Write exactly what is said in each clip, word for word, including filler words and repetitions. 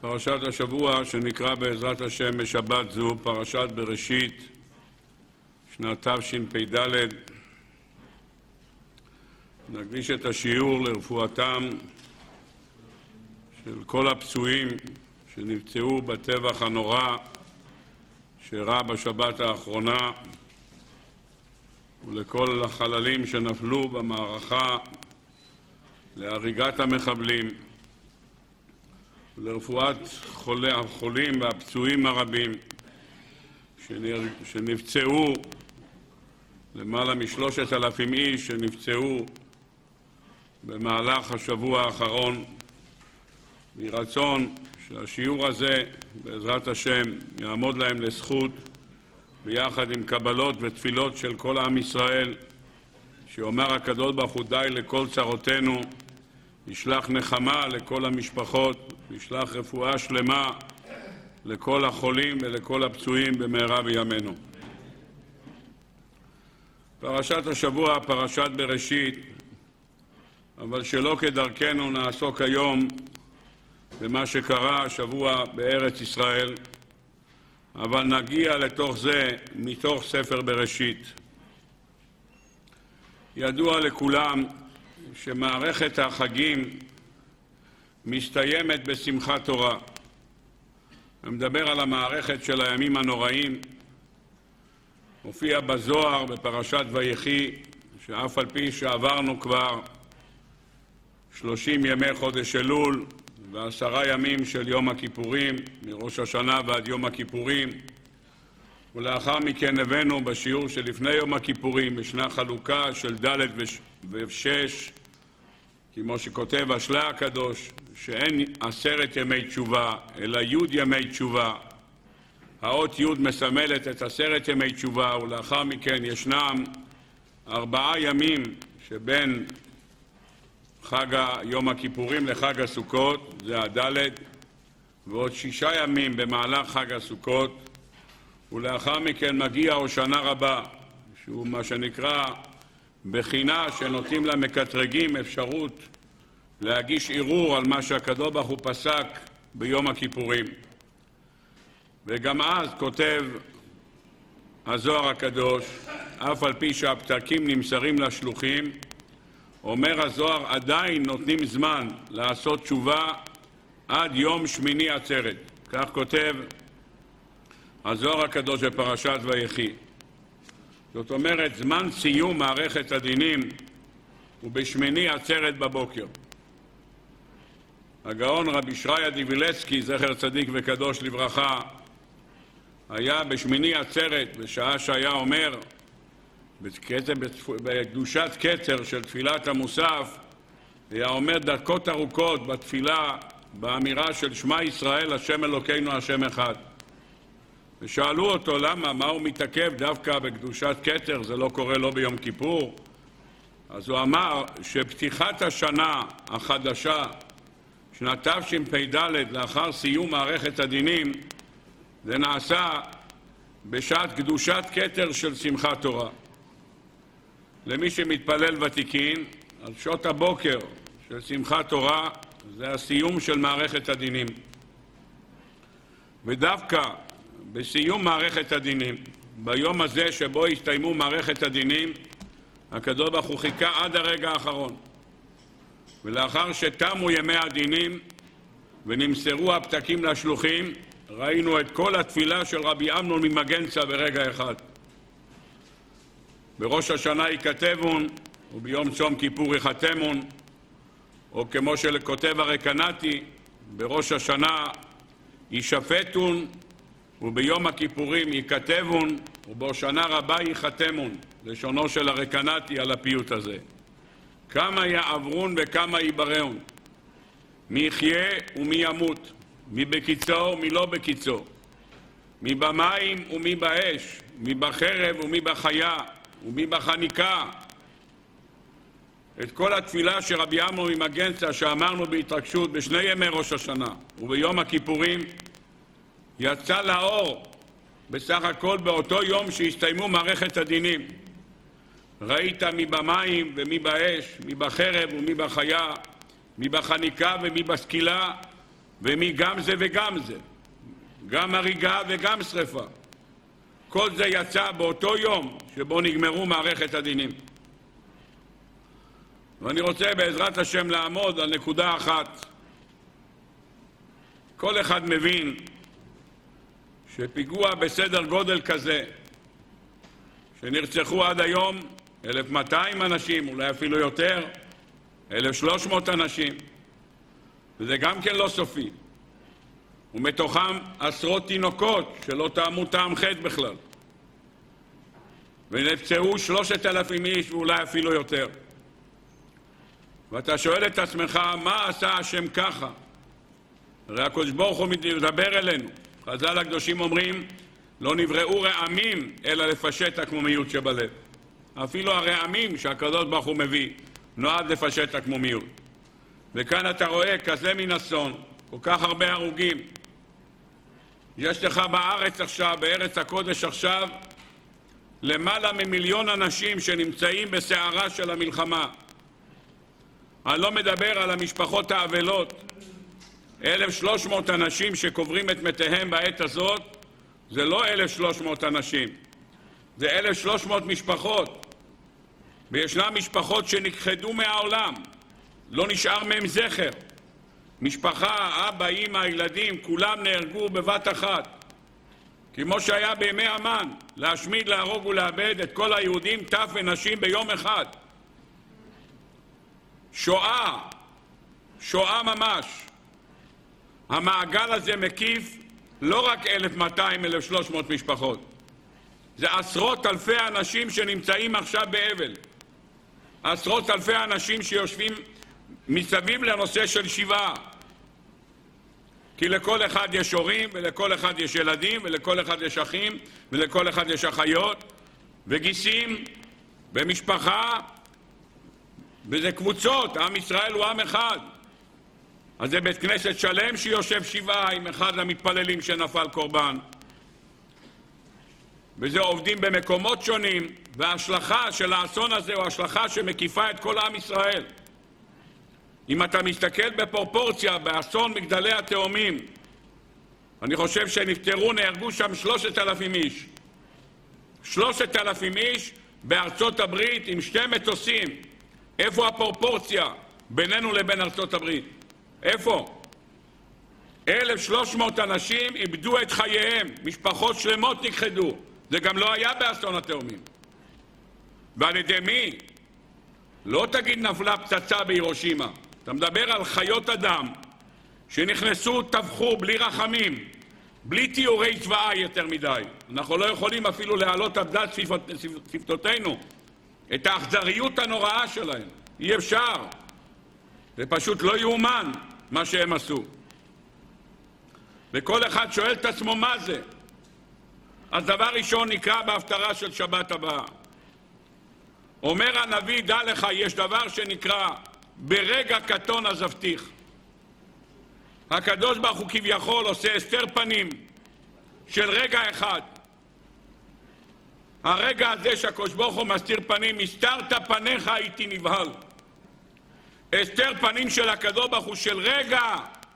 פרשת השבוע שנקרא בעזרת השם בשבת זו, פרשת בראשית, שנת תשפ"ד. נקדיש את השיעור לרפואתם של כל הפצועים שנפצעו בטבח הנורא שאירע בשבת האחרונה, ולכל החללים שנפלו במערכה להריגת המחבלים, ולרפואת החולים והפצועים הרבים שנפצעו, למעלה משלושת אלפים איש שנפצעו במהלך השבוע האחרון. ברצון שהשיעור הזה בעזרת השם יעמוד להם לזכות, ביחד עם קבלות ותפילות של כל עם ישראל, שאומר הקדוש ברוך הוא די לכל צרותינו, ישלח נחמה לכל המשפחות, ישלח רפואה שלמה לכל החולים ולכל הפצועים במהרה בימינו. פרשת השבוע, פרשת בראשית, אבל שלא כדרכנו נעסוק היום במה שקרה השבוע בארץ ישראל, אבל נגיע לתוך זה מתוך ספר בראשית. ידוע לכולם שמערכת החגים מסתיימת בשמחת תורה. אני מדבר על המערכת של הימים הנוראים. הופיע בזוהר בפרשת ויחי שאף על פי שעברנו כבר שלושים ימי חודש אלול ועשרה ימים של יום הכיפורים, מראש השנה ועד יום הכיפורים, ולאחר מכן הבאנו בשיעור שלפני יום הכיפורים ישנה חלוקה של ד' ושש, כמו שכותב השלה הקדוש, שאין עשרת ימי תשובה, אלא י' ימי תשובה. האות י' מסמלת את עשרת ימי תשובה, ולאחר מכן ישנם ארבעה ימים שבין חג יום הכיפורים לחג הסוכות, זה הד', ועוד שישה ימים במהלך חג הסוכות, ולאחר מכן מגיע הושענא רבה, שהוא מה שנקרא בחינה שנותנים למקטרגים אפשרות להגיש ערעור על מה שהקדוש ברוך הוא פסק ביום הכיפורים. וגם אז כותב הזוהר הקדוש, אף על פי שהפתקים נמסרים לשלוחים, אומר הזוהר, עדיין נותנים זמן לעשות תשובה עד יום שמיני עצרת. כך כותב הזוהר הקדוש בפרשת ויחי. זאת אומרת, זמן סיום מערכת הדינים הוא בשמיני עצרת בבוקר. הגאון רבי שריה דיבילסקי, זכר צדיק וקדוש לברכה, היה בשמיני עצרת, בשעה שהיה אומר, בקדושת קצר של תפילת המוסף, היה אומר דקות ארוכות בתפילה, באמירה של שמע ישראל, השם אלוקינו, השם אחד. ושאלו אותו למה, מה הוא מתעכב דווקא בקדושת קצר, זה לא קורה לו ביום כיפור. אז הוא אמר שפתיחת השנה החדשה, שנת תשפ"ד, לאחר סיום מערכת הדינים, זה נעשה בשעת קדושת כתר של שמחת תורה. למי שמתפלל ותיקין, על שעות הבוקר של שמחת תורה, זה הסיום של מערכת הדינים. ודווקא בסיום מערכת הדינים, ביום הזה שבו הסתיימו מערכת הדינים, הקדוש ברוך הוא חיכה עד הרגע האחרון. ולאחר שתמו ימי הדינים ונמסרו הפתקים לשלוחים, ראינו את כל התפילה של רבי אמנון ממגנצא ברגע אחד. בראש השנה ייכתבון, וביום צום כיפור יחתמון, או כמו שכותב הרקנתי, בראש השנה יישפטון, וביום הכיפורים ייכתבון, ובהושענא רבה ייחתמון, לשונו של הרקנתי על הפיוט הזה. כמה יעברון וכמה ייבראון, מי יחיה ומי ימות, מי בקיצו ומי לא בקיצו, מי במים ומי באש, מי בחרב ומי בחיה ומי בחניקה. את כל התפילה של רבי אמנון ממגנצא שאמרנו בהתרגשות בשני ימי ראש השנה וביום הכיפורים, יצא לאור בסך הכל באותו יום שהסתיימו מערכת הדינים. ראית מי במים ומי באש, מי בחרב ומי בחיה, מי בחניקה ומי בסקילה, ומי גם זה וגם זה, גם הריגה וגם שריפה. כל זה יצא באותו יום שבו נגמרו מערכת הדינים. ואני רוצה בעזרת השם לעמוד על נקודה אחת. כל אחד מבין שפיגוע בסדר גודל כזה, שנרצחו עד היום אלף ומאתיים אנשים, אולי אפילו יותר, אלף ושלוש מאות אנשים, וזה גם כן לא סופי. ומתוכם עשרות תינוקות שלא טעמו טעם חטא בכלל. ונפצעו שלושת אלפים איש ואולי אפילו יותר. ואתה שואל את עצמך, מה עשה השם ככה? הרי הקדוש ברוך הוא מדבר אלינו. חז"ל הקדושים אומרים, לא נבראו רעמים אלא לפשט את הקמומיות שבלב. אפילו הרעמים שהקדוש ברוך הוא מביא נועד לפשט את הקמומיות. וכאן אתה רואה כזה מן אסון, כל כך הרבה הרוגים. יש לך בארץ עכשיו, בארץ הקודש עכשיו, למעלה ממיליון אנשים שנמצאים בסערה של המלחמה. אני לא מדבר על המשפחות האבלות. אלף ושלוש מאות אנשים שקוברים את מתיהם בעת הזאת, זה לא אלף ושלוש מאות אנשים, זה אלף ושלוש מאות משפחות. וישנן משפחות שנכחדו מהעולם, לא נשאר מהם זכר. משפחה, אבא, אמא, ילדים, כולם נהרגו בבת אחת. כמו שהיה בימי המן, להשמיד, להרוג ולאבד את כל היהודים, טף ונשים ביום אחד. שואה, שואה ממש. המעגל הזה מקיף לא רק אלף ומאתיים, אלף ושלוש מאות משפחות. זה עשרות אלפי אנשים שנמצאים עכשיו באבל. עשרות אלפי אנשים שיושבים מסביב לנושא של שבעה. כי לכל אחד יש הורים, ולכל אחד יש ילדים, ולכל אחד יש אחים, ולכל אחד יש אחיות, וגיסים, ומשפחה, וזה קבוצות. עם ישראל הוא עם אחד. אז זה בית כנסת שלם שיושב שבעה עם אחד המתפללים שנפל קורבן. וזה עובדים במקומות שונים, וההשלכה של האסון הזה הוא השלכה שמקיפה את כל עם ישראל. אם אתה מסתכל בפרופורציה, באסון מגדלי התאומים, אני חושב שנפטרו, נהרגו שם שלושת אלפים איש. שלושת אלפים איש בארצות הברית עם שתי מטוסים. איפה הפרופורציה בינינו לבין ארצות הברית? איפה? אלף ושלוש מאות אנשים איבדו את חייהם, משפחות שלמות נכחדו. זה גם לא היה באסון התאומים. ועל ידי מי? לא תגיד נפלה פצצה בהירושימה. אתה מדבר על חיות אדם שנכנסו, טבחו בלי רחמים, בלי תיאורי צבאה יותר מדי. אנחנו לא יכולים אפילו להעלות על דעת שפתותינו את האכזריות הנוראה שלהם. אי אפשר. זה פשוט לא יאומן מה שהם עשו. וכל אחד שואל את עצמו מה זה. אז דבר ראשון נקרא בהפטרה של שבת הבאה. אומר הנביא, דע לך, יש דבר שנקרא ברגע קטון עזבתיך. הקדוש ברוך הוא כביכול עושה הסתר פנים של רגע אחד. הרגע הזה שהקדוש ברוך הוא מסתיר פנים, הסתרת פניך הייתי נבהל. הסתר פנים של הקדוש ברוך הוא של רגע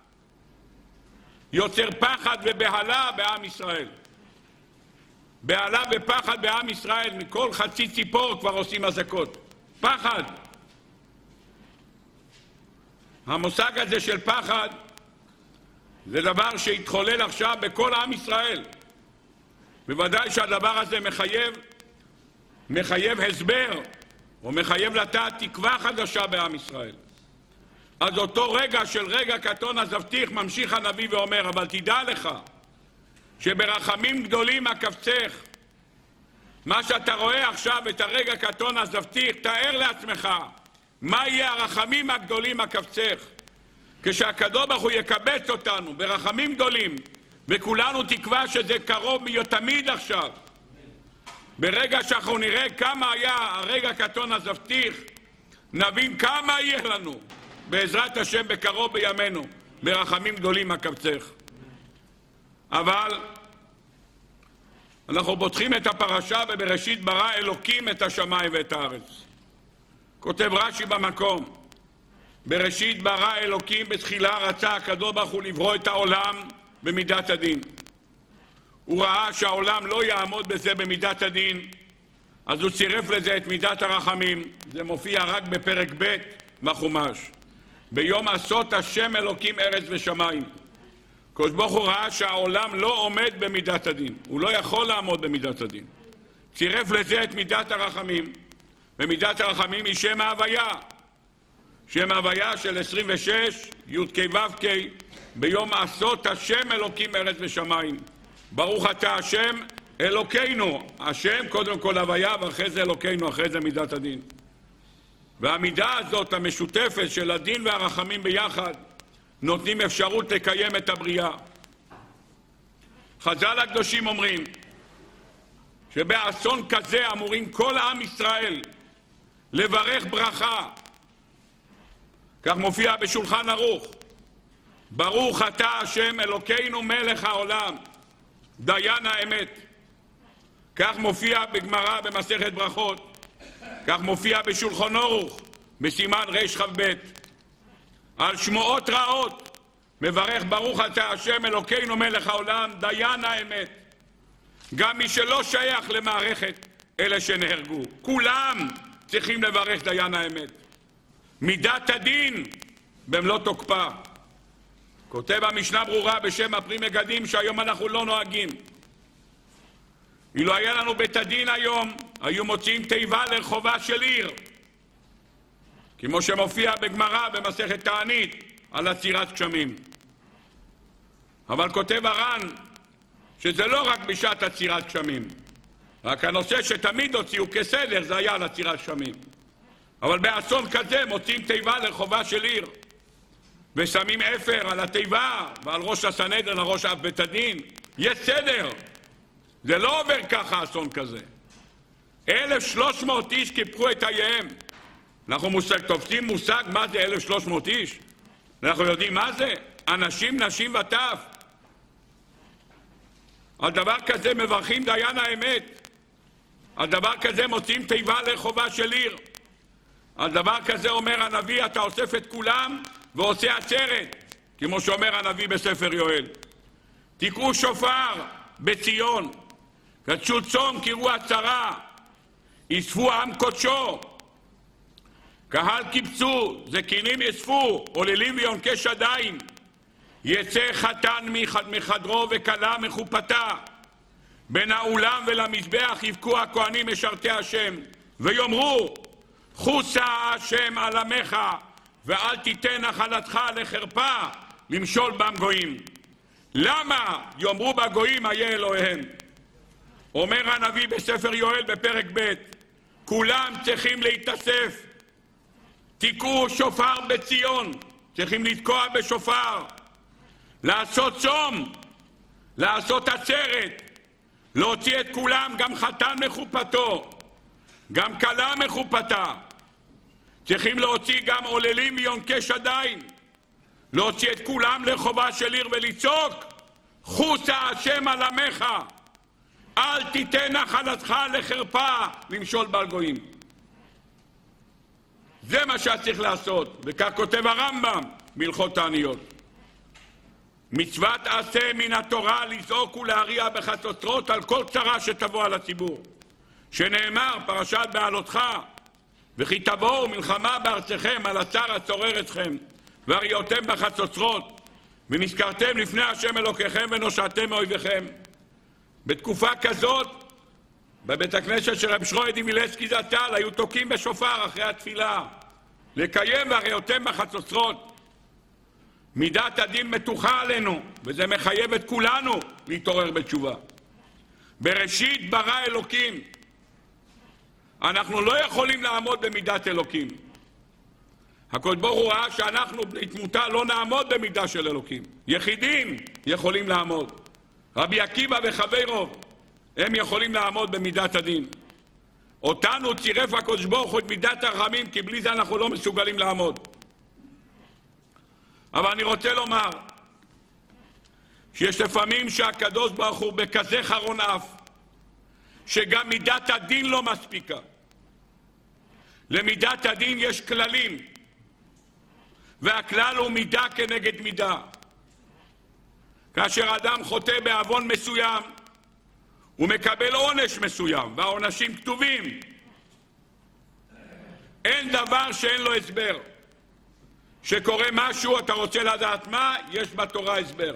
יוצר פחד ובהלה בעם ישראל. בהלה ופחד בעם ישראל, מכל חצי ציפור כבר עושים אזעקות. פחד. המושג הזה של פחד זה דבר שהתחולל עכשיו בכל עם ישראל. בוודאי שהדבר הזה מחייב, מחייב הסבר, או מחייב לטעת תקווה חדשה בעם ישראל. אז אותו רגע של רגע קטון עזבתיך, ממשיך הנביא ואומר, אבל תדע לך שברחמים גדולים אקבצך. מה שאתה רואה עכשיו, את הרגע קטון עזבתיך, תאר לעצמך מה יהיה הרחמים הגדולים אקבצך. כשהקדוש ברוך הוא יקבץ אותנו ברחמים גדולים, וכולנו תקווה שזה קרוב תמיד עכשיו. ברגע שאנחנו נראה כמה היה הרגע קטון עזבתיך, נבין כמה יהיה לנו בעזרת השם בקרוב בימינו ברחמים גדולים אקבצך. אבל אנחנו פותחים את הפרשה, ובראשית ברא אלוקים את השמיים ואת הארץ. כותב רש"י במקום, בראשית ברא אלוקים, בתחילה רצה הקדוש ברוך הוא לברוא את העולם במידת הדין. הוא ראה שהעולם לא יעמוד בזה במידת הדין, אז הוא צירף לזה את מידת הרחמים. זה מופיע רק בפרק ב' בחומש. ביום עשות השם אלוקים ארץ ושמיים. הקדוש ברוך הוא ראה שהעולם לא עומד במידת הדין. הוא לא יכול לעמוד במידת הדין. צירף לזה את מידת הרחמים. ומידת הרחמים היא שם ההוויה. שם ההוויה של עשרים ושש, י' כ' ו' כ', ביום עשות השם אלוקים ארץ ושמיים. ברוך אתה השם אלוקינו. השם קודם כל הוויה ואחרי זה אלוקינו, אחרי זה מידת הדין. והמידה הזאת המשותפת של הדין והרחמים ביחד נותנים אפשרות לקיים את הבריאה. חז"ל הקדושים אומרים שבאסון כזה אמורים כל עם ישראל לברך ברכה. כך מופיע בשולחן ערוך. ברוך אתה השם אלוקינו מלך העולם דיין האמת. כך מופיע בגמרא במסכת ברכות. כך מופיע בשולחן ערוך בסימן רכ"ב. על שמועות רעות מברך ברוך אתה השם אלוקינו מלך העולם דיין האמת. גם מי שלא שייך למערכת אלה שנהרגו, כולם צריכים לברך דיין האמת. מידת הדין במלוא תוקפה. כותב המשנה ברורה בשם הפרי מגדים שהיום אנחנו לא נוהגים. אילו היה לנו בית הדין היום, היו מוציאים תיבה לרחובה של עיר, כמו שמופיע בגמרא במסכת תענית על עצירת גשמים. אבל כותב הר"ן שזה לא רק בשעת עצירת גשמים, רק הנושא שתמיד הוציאו כסדר זה היה על עצירת גשמים. אבל באסון כזה מוציאים תיבה לרחובה של עיר ושמים אפר על התיבה ועל ראש הסנהדרין, על ראש אב בית הדין. יש סדר. זה לא עובר ככה אסון כזה. אלף ושלוש מאות איש קיפחו את חייהם. אנחנו מושג, תופסים מושג מה זה אלף ושלוש מאות איש? אנחנו יודעים מה זה? אנשים, נשים וטף. על דבר כזה מברכים דיין האמת. על דבר כזה מוציאים תיבה לרחובה של עיר. על דבר כזה אומר הנביא, אתה אוסף את כולם ועושה עצרת, כמו שאומר הנביא בספר יואל. תקעו שופר בציון, קדשו צום קראו עצרה, יספו עם קודשו, קהל קיבצו, זקנים יספו, עוללים ויונקי שדיים, יצא חתן מחדרו וכלה מחופתה, בין האולם ולמזבח יבכו הכהנים משרתי השם, ויאמרו חוסה השם על עמך ואל תיתן נחלתך לחרפה למשול בם גויים. למה יאמרו בגויים איה אלוהיהם? אומר הנביא בספר יואל בפרק ב', כולם צריכים להתאסף, תקעו שופר בציון, צריכים לתקוע בשופר, לעשות צום, לעשות עצרת, להוציא את כולם, גם חתן מחופתו, גם כלה מחופתה, צריכים להוציא גם עוללים ויונקי שדיים, להוציא את כולם לרחובה של עיר ולצעוק חוסה השם על עמך אל תיתן נחלתך לחרפה למשול בל גויים. זה מה שצריך לעשות, וכך כותב הרמב"ם בהלכות תעניות. מצוות עשה מן התורה לזעוק ולהריע בחצוצרות על כל צרה שתבוא על הציבור, שנאמר פרשת בעלותך וכי תבואו מלחמה בארצכם על הצר הצורר אתכם והריעותם בחצוצרות ונזכרתם לפני השם אלוקיכם ונושעתם מאויביכם. בתקופה כזאת בבית הכנסת של רב שרויה דימילסקי זצ"ל היו תוקעים בשופר אחרי התפילה לקיים והריעותם בחצוצרות. מידת הדין מתוחה עלינו וזה מחייב את כולנו להתעורר בתשובה. בראשית ברא אלוקים, אנחנו לא יכולים לעמוד במידת אלוקים. הקדוש ברוך הוא ראה שאנחנו בני תמותה לא נעמוד במידה של אלוקים. יחידים יכולים לעמוד. רבי עקיבא וחברו הם יכולים לעמוד במידת הדין. אותנו צירף הקדוש ברוך הוא את מידת הרחמים, כי בלי זה אנחנו לא מסוגלים לעמוד. אבל אני רוצה לומר שיש לפעמים שהקדוש ברוך הוא בכזה חרון אף שגם מידת הדין לא מספיקה. למידת הדין יש כללים. והכלל הוא מידה כנגד מידה. כאשר אדם חוטא בעוון מסוים, הוא מקבל עונש מסוים, והעונשים כתובים. אין דבר שאין לו הסבר. שקורה משהו, אתה רוצה לדעת מה, יש בתורה הסבר.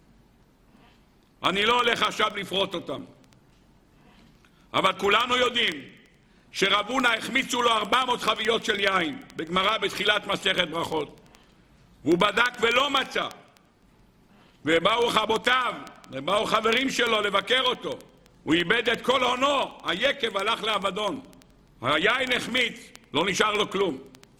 אני לא הולך עכשיו לפרוט אותם. אבל כולנו יודעים שרב הונא החמיצו לו ארבע מאות חביות של יין, בגמרא בתחילת מסכת ברכות. והוא בדק ולא מצא. ובאו רבותיו, ובאו חברים שלו לבקר אותו. הוא איבד את כל הונו, היקב הלך לאבדון. היין החמיץ, לא נשאר לו כלום.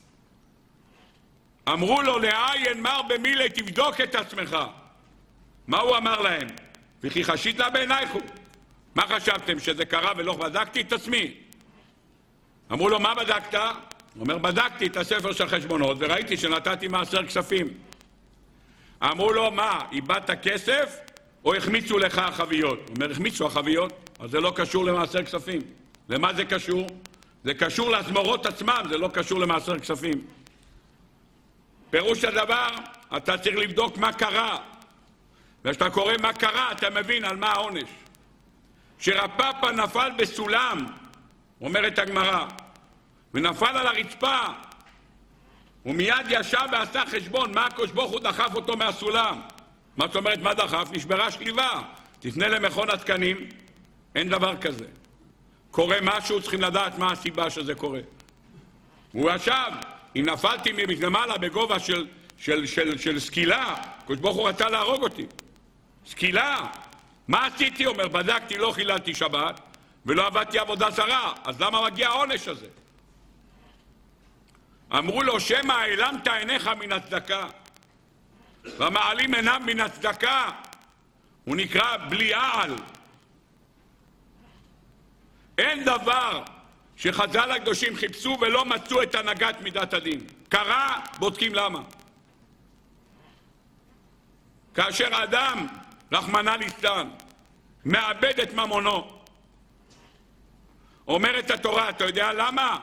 אמרו לו, לעיין מר במילי, תבדוק את עצמך. מה הוא אמר להם? וכי חשית לה בעינייך הוא. מה חשבתם, שזה קרה ולא בדקתי את עצמי? אמרו לו, מה בדקת? הוא אומר, בדקתי את הספר של חשבונות וראיתי שנתתי מעשר כספים. אמרו לו, מה, איבדת כסף או החמיצו לך החביות? הוא אומר, החמיצו החביות, אז זה לא קשור למעשר כספים. למה זה קשור? זה קשור לזמורות עצמם, זה לא קשור למעשר כספים. פירוש הדבר, אתה צריך לבדוק מה קרה. וכשאתה קורא מה קרה, אתה מבין על מה העונש. שרפאפה נפל בסולם, אומרת הגמרא, ונפל על הרצפה, הוא מיד ישב ועשה חשבון, מה הקדוש ברוך הוא דחף אותו מהסולם. מה זאת אומרת, מה דחף? נשברה שכיבה. תפנה למכון התקנים, אין דבר כזה. קורה משהו, צריכים לדעת מה הסיבה שזה קורה. הוא ישב, אם נפלתי מלמעלה בגובה של, של, של, של סקילה, הקדוש ברוך הוא רצה להרוג אותי. סקילה, מה עשיתי? אומר, בדקתי, לא חיללתי שבת, ולא עבדתי עבודה זרה, אז למה מגיע העונש הזה? אמרו לו, שמא העלמת עיניך מן הצדקה, והמעלים עיניו מן הצדקה, הוא נקרא בליעל. אין דבר שחז"ל הקדושים חיפשו ולא מצאו את הנהגת מידת הדין. קרה, בודקים למה. כאשר אדם, רחמנא ליצלן, מאבד את ממונו, אומרת התורה, אתה יודע למה?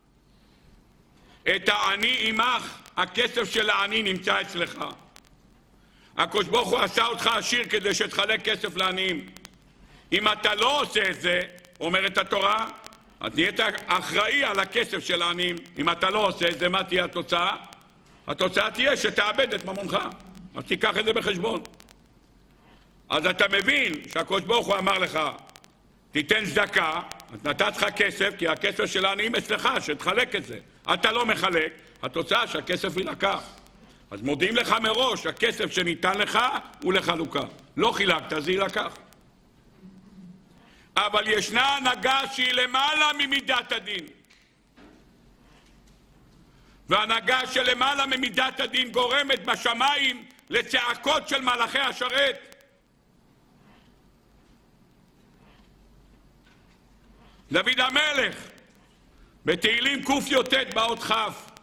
את העני עמך, הכסף של העני נמצא אצלך. הקדוש ברוך הוא עשה אותך עשיר כדי שתחלק כסף לעניים. אם אתה לא עושה את זה, אומרת התורה, אז נהיית אחראי על הכסף של העניים. אם אתה לא עושה את זה, מה תהיה התוצאה? התוצאה תהיה שתאבד את ממונך. אז תיקח את זה בחשבון. אז אתה מבין שהקדוש ברוך הוא אמר לך, תיתן צדקה, אז נתת לך כסף, כי הכסף של העניים אצלך, שתחלק את זה. אתה לא מחלק, התוצאה שהכסף ילקח. אז מודיעים לך מראש, הכסף שניתן לך הוא לחלוקה. לא חילקת, זה ילקח. אבל ישנה הנהגה שהיא למעלה ממידת הדין. וההנהגה שלמעלה ממידת הדין גורמת בשמיים לצעקות של מלאכי השרת. דוד המלך, בתהילים ק"י"ט באות כ',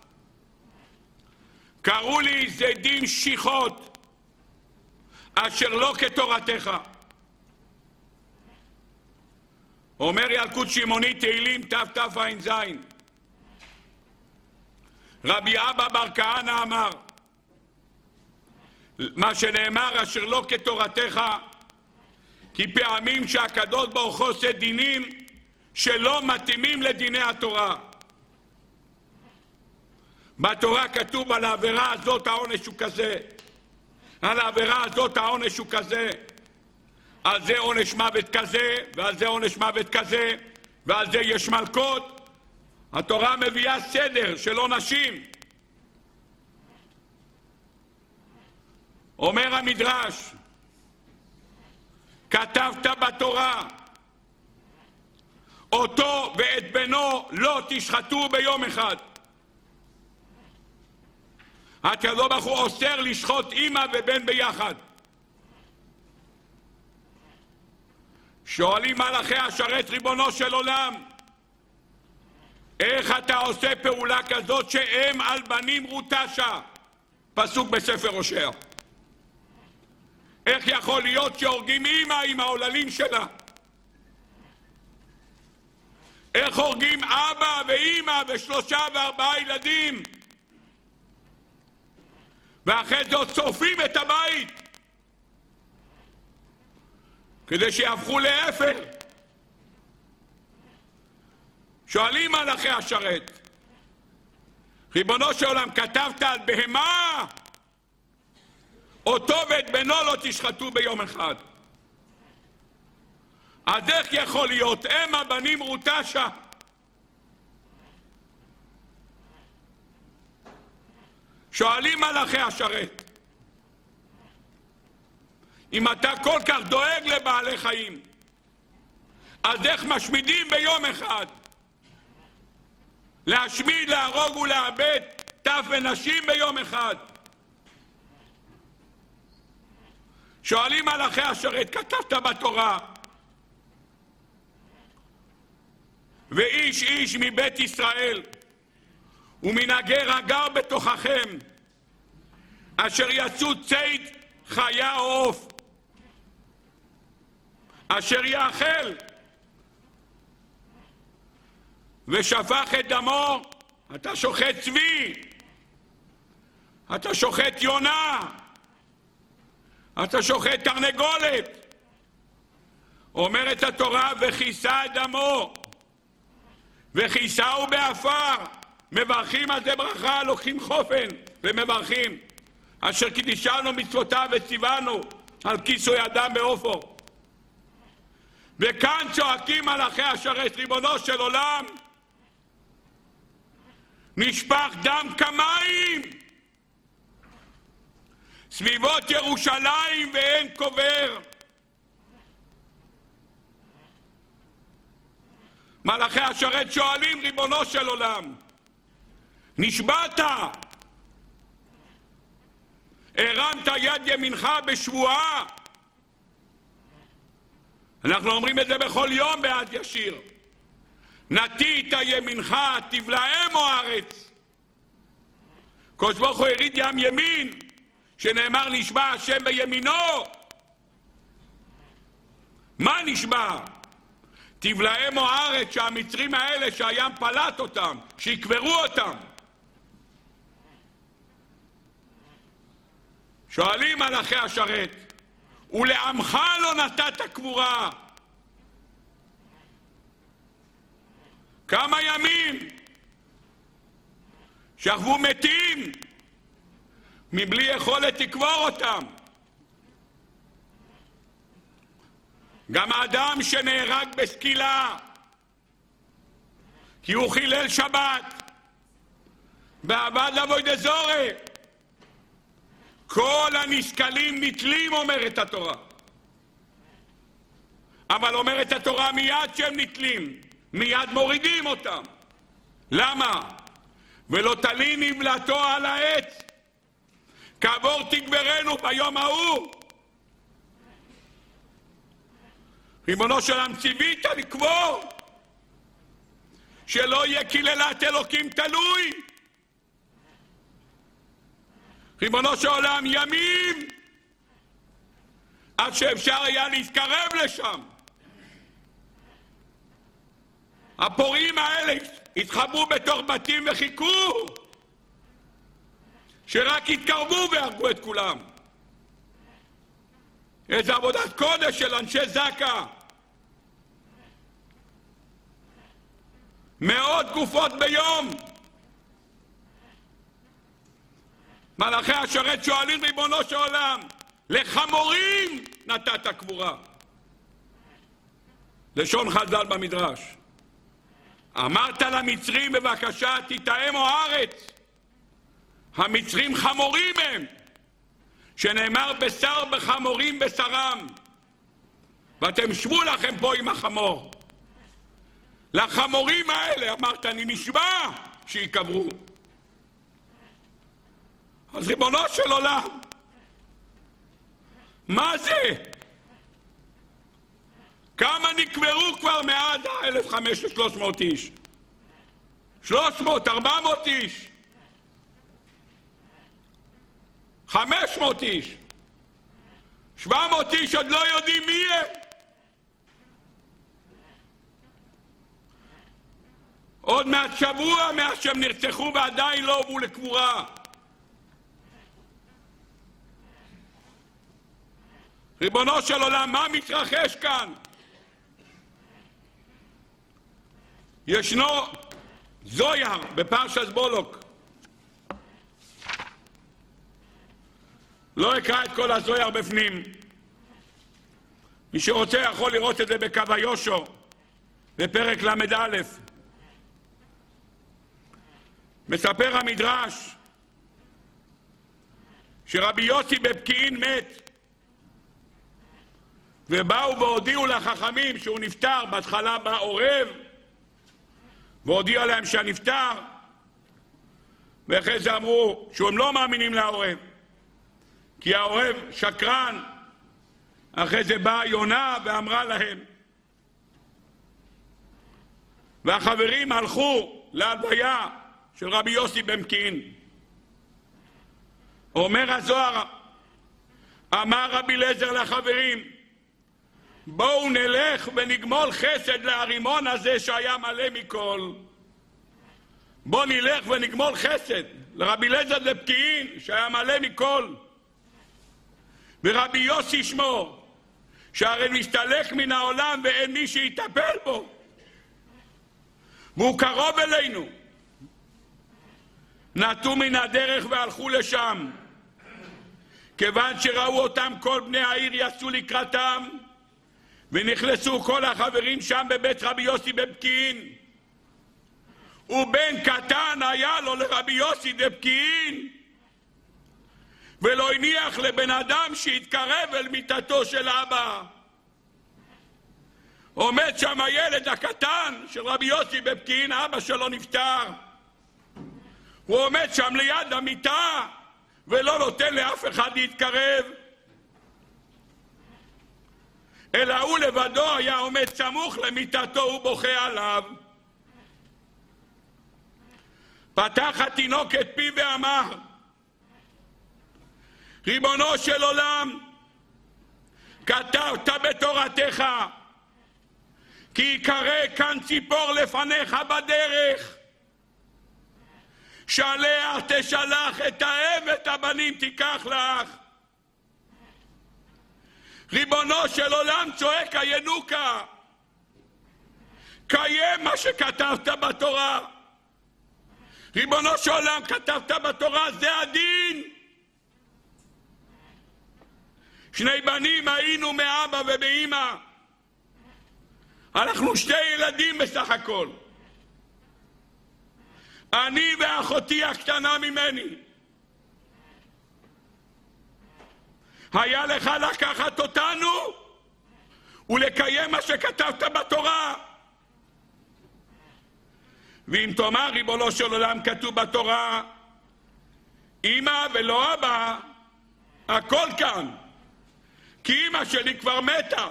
קראו לי זדים שיחות, אשר לא כתורתך. אומר ילקוט שמעוני תהילים תתע"ז, רבי אבא בר כהנא אמר, מה שנאמר אשר לא כתורתך, כי פעמים שהקדוש ברוך הוא עושה דינים שלא מתאימים לדיני התורה. בתורה כתוב על העבירה הזאת העונש הוא כזה, על העבירה הזאת העונש הוא כזה, על זה עונש מוות כזה, ועל זה עונש מוות כזה, ועל זה יש מלכות. התורה מביאה סדר של עונשים. אומר המדרש, כתבת בתורה, אותו ואת בנו לא תשחטו ביום אחד. הקדוש ברוך הוא אוסר לשחוט אמא ובן ביחד. שואלים מלאכי השרת, ריבונו של עולם, איך אתה עושה פעולה כזאת שאם על בנים רוטשה? פסוק בספר הושע. איך יכול להיות שהורגים אמא עם העוללים שלה? איך הורגים אבא ואמא ושלושה וארבעה ילדים? ואחרי זה עוד שורפים את הבית כדי שיהפכו לאפר. שואלים מלאכי השרת, ריבונו של עולם, כתבת על בהמה, אותו ואת בנו לא תשחטו ביום אחד. אז איך יכול להיות? הם הבנים רוטשה. שואלים מלאכי השרת, אם אתה כל כך דואג לבעלי חיים, אז איך משמידים ביום אחד? להשמיד, להרוג ולאבד טף ונשים ביום אחד. שואלים מלאכי השרת, כתבת בתורה, ואיש איש מבית ישראל ומן הגר הגר בתוככם, אשר יצאו ציד חיה או עוף, אשר יאכל ושפך את דמו, אתה שוחט צבי, אתה שוחט יונה, אתה שוחט תרנגולת. אומרת התורה, וכיסה את דמו וכיסהו באפר. מברכים על זה ברכה, לוקחים חופן ומברכים, אשר קידשנו מצוותיו וציוונו על כיסוי אדם באופו. וכאן צועקים מלאכי השרת, ריבונו של עולם, נשפך דם כמים סביבות ירושלים ואין קובר. מלאכי השרת שואלים, ריבונו של עולם, נשבעת, הרמת יד ימינך בשבועה. אנחנו אומרים את זה בכל יום בעד ישיר, נטית ימינך תבלעמו הארץ. קדוש ברוך הוא הריד ים ימין, שנאמר נשבע השם בימינו. מה נשבע? תבלעמו הארץ, שהמצרים האלה שהים פלט אותם, שיקברו אותם. שואלים מלאכי השרת, ולעמך לא נתת קבורה. כמה ימים שכבו מתים מבלי יכולת לקבור אותם. גם האדם שנהרג בסקילה כי הוא חילל שבת ועבד לעבודה זרה, כל הנסקלים נתלים, אומרת התורה. אבל אומרת התורה, מיד שהם נתלים מיד מורידים אותם. למה? ולא תלין נבלתו על העץ, כעבור תגברנו ביום ההוא. ריבונו של עולם, ציווית לקבור, שלא יהיה קללת אלוקים תלוי. ריבונו של עולם, ימים עד שאפשר היה להתקרב לשם. הפורעים האלה התחבאו בתוך בתים וחיכו שרק יתקרבו והרגו את כולם. איזו עבודת קודש של אנשי זקה. מאות גופות ביום. מלאכי השרת שואלים, ריבונו של עולם, לחמורים נתת קבורה. לשון חז"ל במדרש, אמרת למצרים בבקשה תטעמו הארץ. המצרים חמורים הם, שנאמר בשר בחמורים בשרם, ואתם שבו לכם פה עם החמור. לחמורים האלה אמרת, אני נשבע שיקברו. אז ריבונו של עולם, מה זה? כמה נקברו כבר מאז אלף וחמש מאות שלוש מאות איש? שלוש מאות, ארבע מאות איש? חמש מאות איש? שבע מאות איש עוד לא יודעים מי הם. עוד מעט שבוע מאז שהם נרצחו ועדיין לא הובאו לקבורה. ריבונו של עולם, מה מתרחש כאן? ישנו זויר בפרשת בולוק. לא אקרא את כל הזויר בפנים. מי שרוצה יכול לראות את זה בקו היושו, בפרק למד א'. מספר המדרש שרבי יוסי בפקיעין מת, ובאו והודיעו לחכמים שהוא נפטר. בהתחלה בא עורב והודיע להם שהנפטר, ואחרי זה אמרו שהם לא מאמינים לעורב כי העורב שקרן. אחרי זה באה יונה ואמרה להם, והחברים הלכו להלוויה של רבי יוסי בפקיעין. אומר הזוהר, אמר רבי אליעזר לחברים, בואו נלך ונגמול חסד להרימון הזה שהיה מלא מכל. בואו נלך ונגמול חסד לרבי אליעזר בפקיעין שהיה מלא מכל. ורבי יוסי שמו, שהרי נסתלק מן העולם ואין מי שיטפל בו, והוא קרוב אלינו. נטו מן הדרך והלכו לשם. כיוון שראו אותם כל בני העיר יצאו לקראתם, ונכנסו כל החברים שם בבית רבי יוסי בפקיעין. ובן קטן היה לו לרבי יוסי בפקיעין, ולא הניח לבן אדם שיתקרב אל מיטתו של אבא. עומד שם הילד הקטן של רבי יוסי בפקיעין, אבא שלו נפטר. הוא עומד שם ליד המיטה ולא נותן לאף אחד להתקרב, אלא הוא לבדו היה עומד סמוך למיטתו ובוכה עליו. פתח התינוק את פיו ואמר, ריבונו של עולם, כתבת בתורתך כי יקרא כאן ציפור לפניך בדרך, שעליה תשלח את האם ואת הבנים תיקח לך. ריבונו של עולם, צועק הינוקה, קיים מה שכתבת בתורה. ריבונו של עולם, כתבת בתורה, זה הדין. שני בנים היינו מאבא ומאמא, אנחנו שתי ילדים בסך הכל, אני ואחותי הקטנה ממני. היה לך לקחת אותנו ולקיים מה שכתבת בתורה. ואם תאמר, ריבונו של עולם, כתוב בתורה אמא ולא אבא, הכל כאן, כי אמא שלי כבר מתה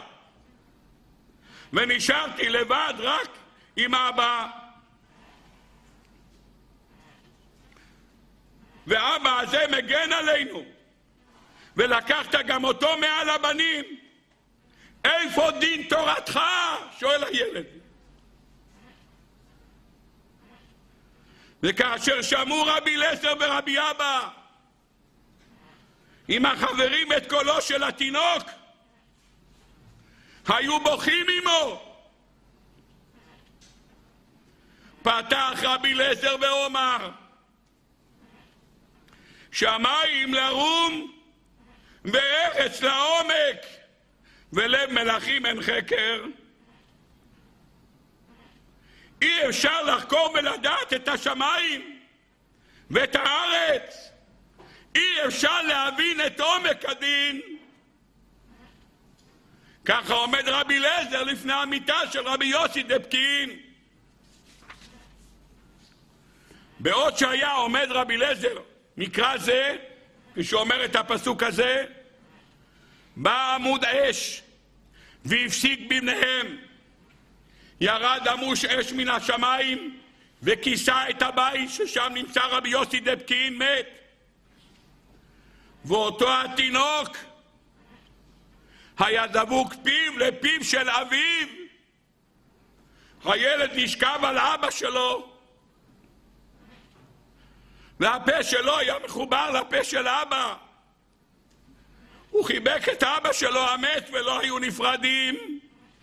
ונשארתי לבד רק עם אבא, ואבא הזה מגן עלינו, ולקחת גם אותו מעל הבנים. איפה דין תורתך? שואל הילד. וכאשר שמעו רבי אליעזר ורבי אבא עם החברים את קולו של התינוק, היו בוכים עמו. פתח רבי אליעזר ואומר, שמיים לרום וארץ לעומק, ולב מלכים אין חקר. אי אפשר לחקור ולדעת את השמיים ואת הארץ. אי אפשר להבין את עומק הדין. ככה עומד רבי אליעזר לפני המיטה של רבי יוסי בפקיעין. בעוד שהיה עומד רבי אליעזר מקרא זה, כשאומר את הפסוק הזה, בא עמוד אש והפסיק ביניהם, ירד עמוש אש מן השמיים וכיסה את הבית ששם נמצא רבי יוסי בפקיעין מת. ואותו התינוק היה דבוק פיו לפיו של אביו. הילד נשכב על אבא שלו, והפה שלו היה מחובר לפה של אבא. הוא חיבק את אבא שלו המת ולא היו נפרדים.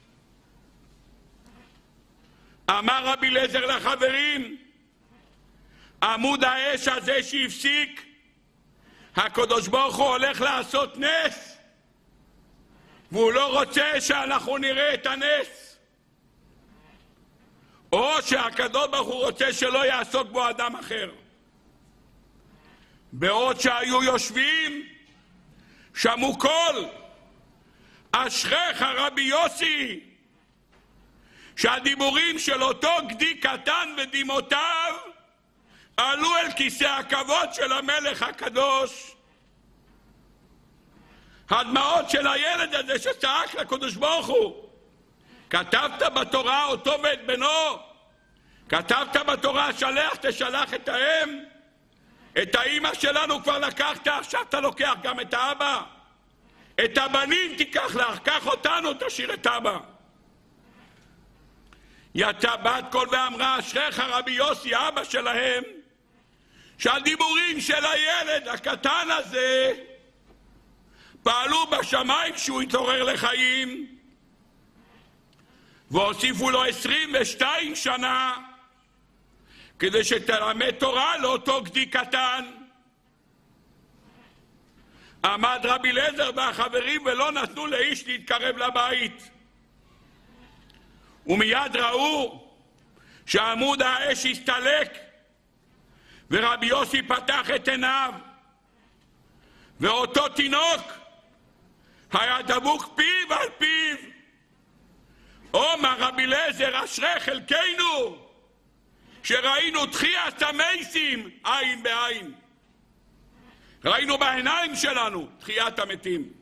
אמר רבי אליעזר לחברים, עמוד האש הזה שהפסיק, הקדוש ברוך הוא הולך לעשות נס, והוא לא רוצה שאנחנו נראה את הנס, או שהקדוש ברוך הוא רוצה שלא יעסוק בו אדם אחר. בעוד שהיו יושבים, שמעו קול, אשריך רבי יוסי, שהדיבורים של אותו גדי קטן ודמעותיו עלו אל כיסא הכבוד של המלך הקדוש. הדמעות של הילד הזה שצעק לקדוש ברוך הוא, כתבת בתורה אותו ואת בנו, כתבת בתורה שלח תשלח את האם, את האמא שלנו כבר לקחת, עכשיו אתה לוקח גם את האבא, את הבנים תיקח לך, קח אותנו תשאיר את אבא. יצא בת קול ואמרה, אשריך רבי יוסי אבא שלהם, שהדיבורים של הילד הקטן הזה פעלו בשמיים כשהוא התעורר לחיים, והוסיפו לו עשרים ושתיים שנה כדי שתלמד תורה לאותו גדי קטן. עמד רבי אליעזר והחברים ולא נתנו לאיש להתקרב לבית, ומיד ראו שעמוד האש הסתלק, ורבי יוסי פתח את עיניו, ואותו תינוק היה דבוק פיו על פיו. אומר רבי אליעזר, אשרי חלקנו שראינו תחיית המתים עין בעין, ראינו בעיניים שלנו תחיית המתים.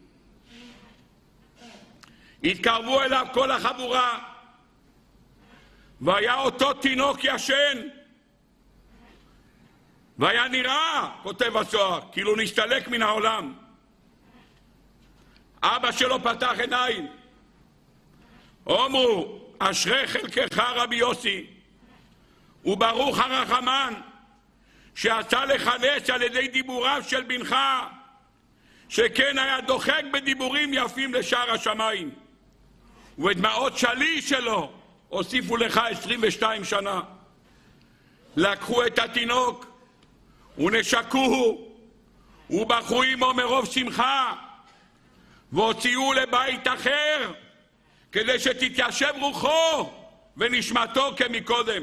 התקרבו אליו כל החבורה, והיה אותו תינוק ישן, והיה נראה, כותב הזוהר, כאילו נסתלק מן העולם. אבא שלו פתח עיניים, אומרו, אשרי חלקך רבי יוסי, וברוך הרחמן שעשה לך נס על ידי דיבוריו של בנך, שכן היה דוחק בדיבורים יפים לשער השמיים, ובדמעות שלי שלו הוסיפו לך עשרים ושתיים שנה. לקחו את התינוק ונשקוהו ובכו עמו מרוב שמחה, והוציאו לבית אחר כדי שתתיישב רוחו ונשמתו כמקודם.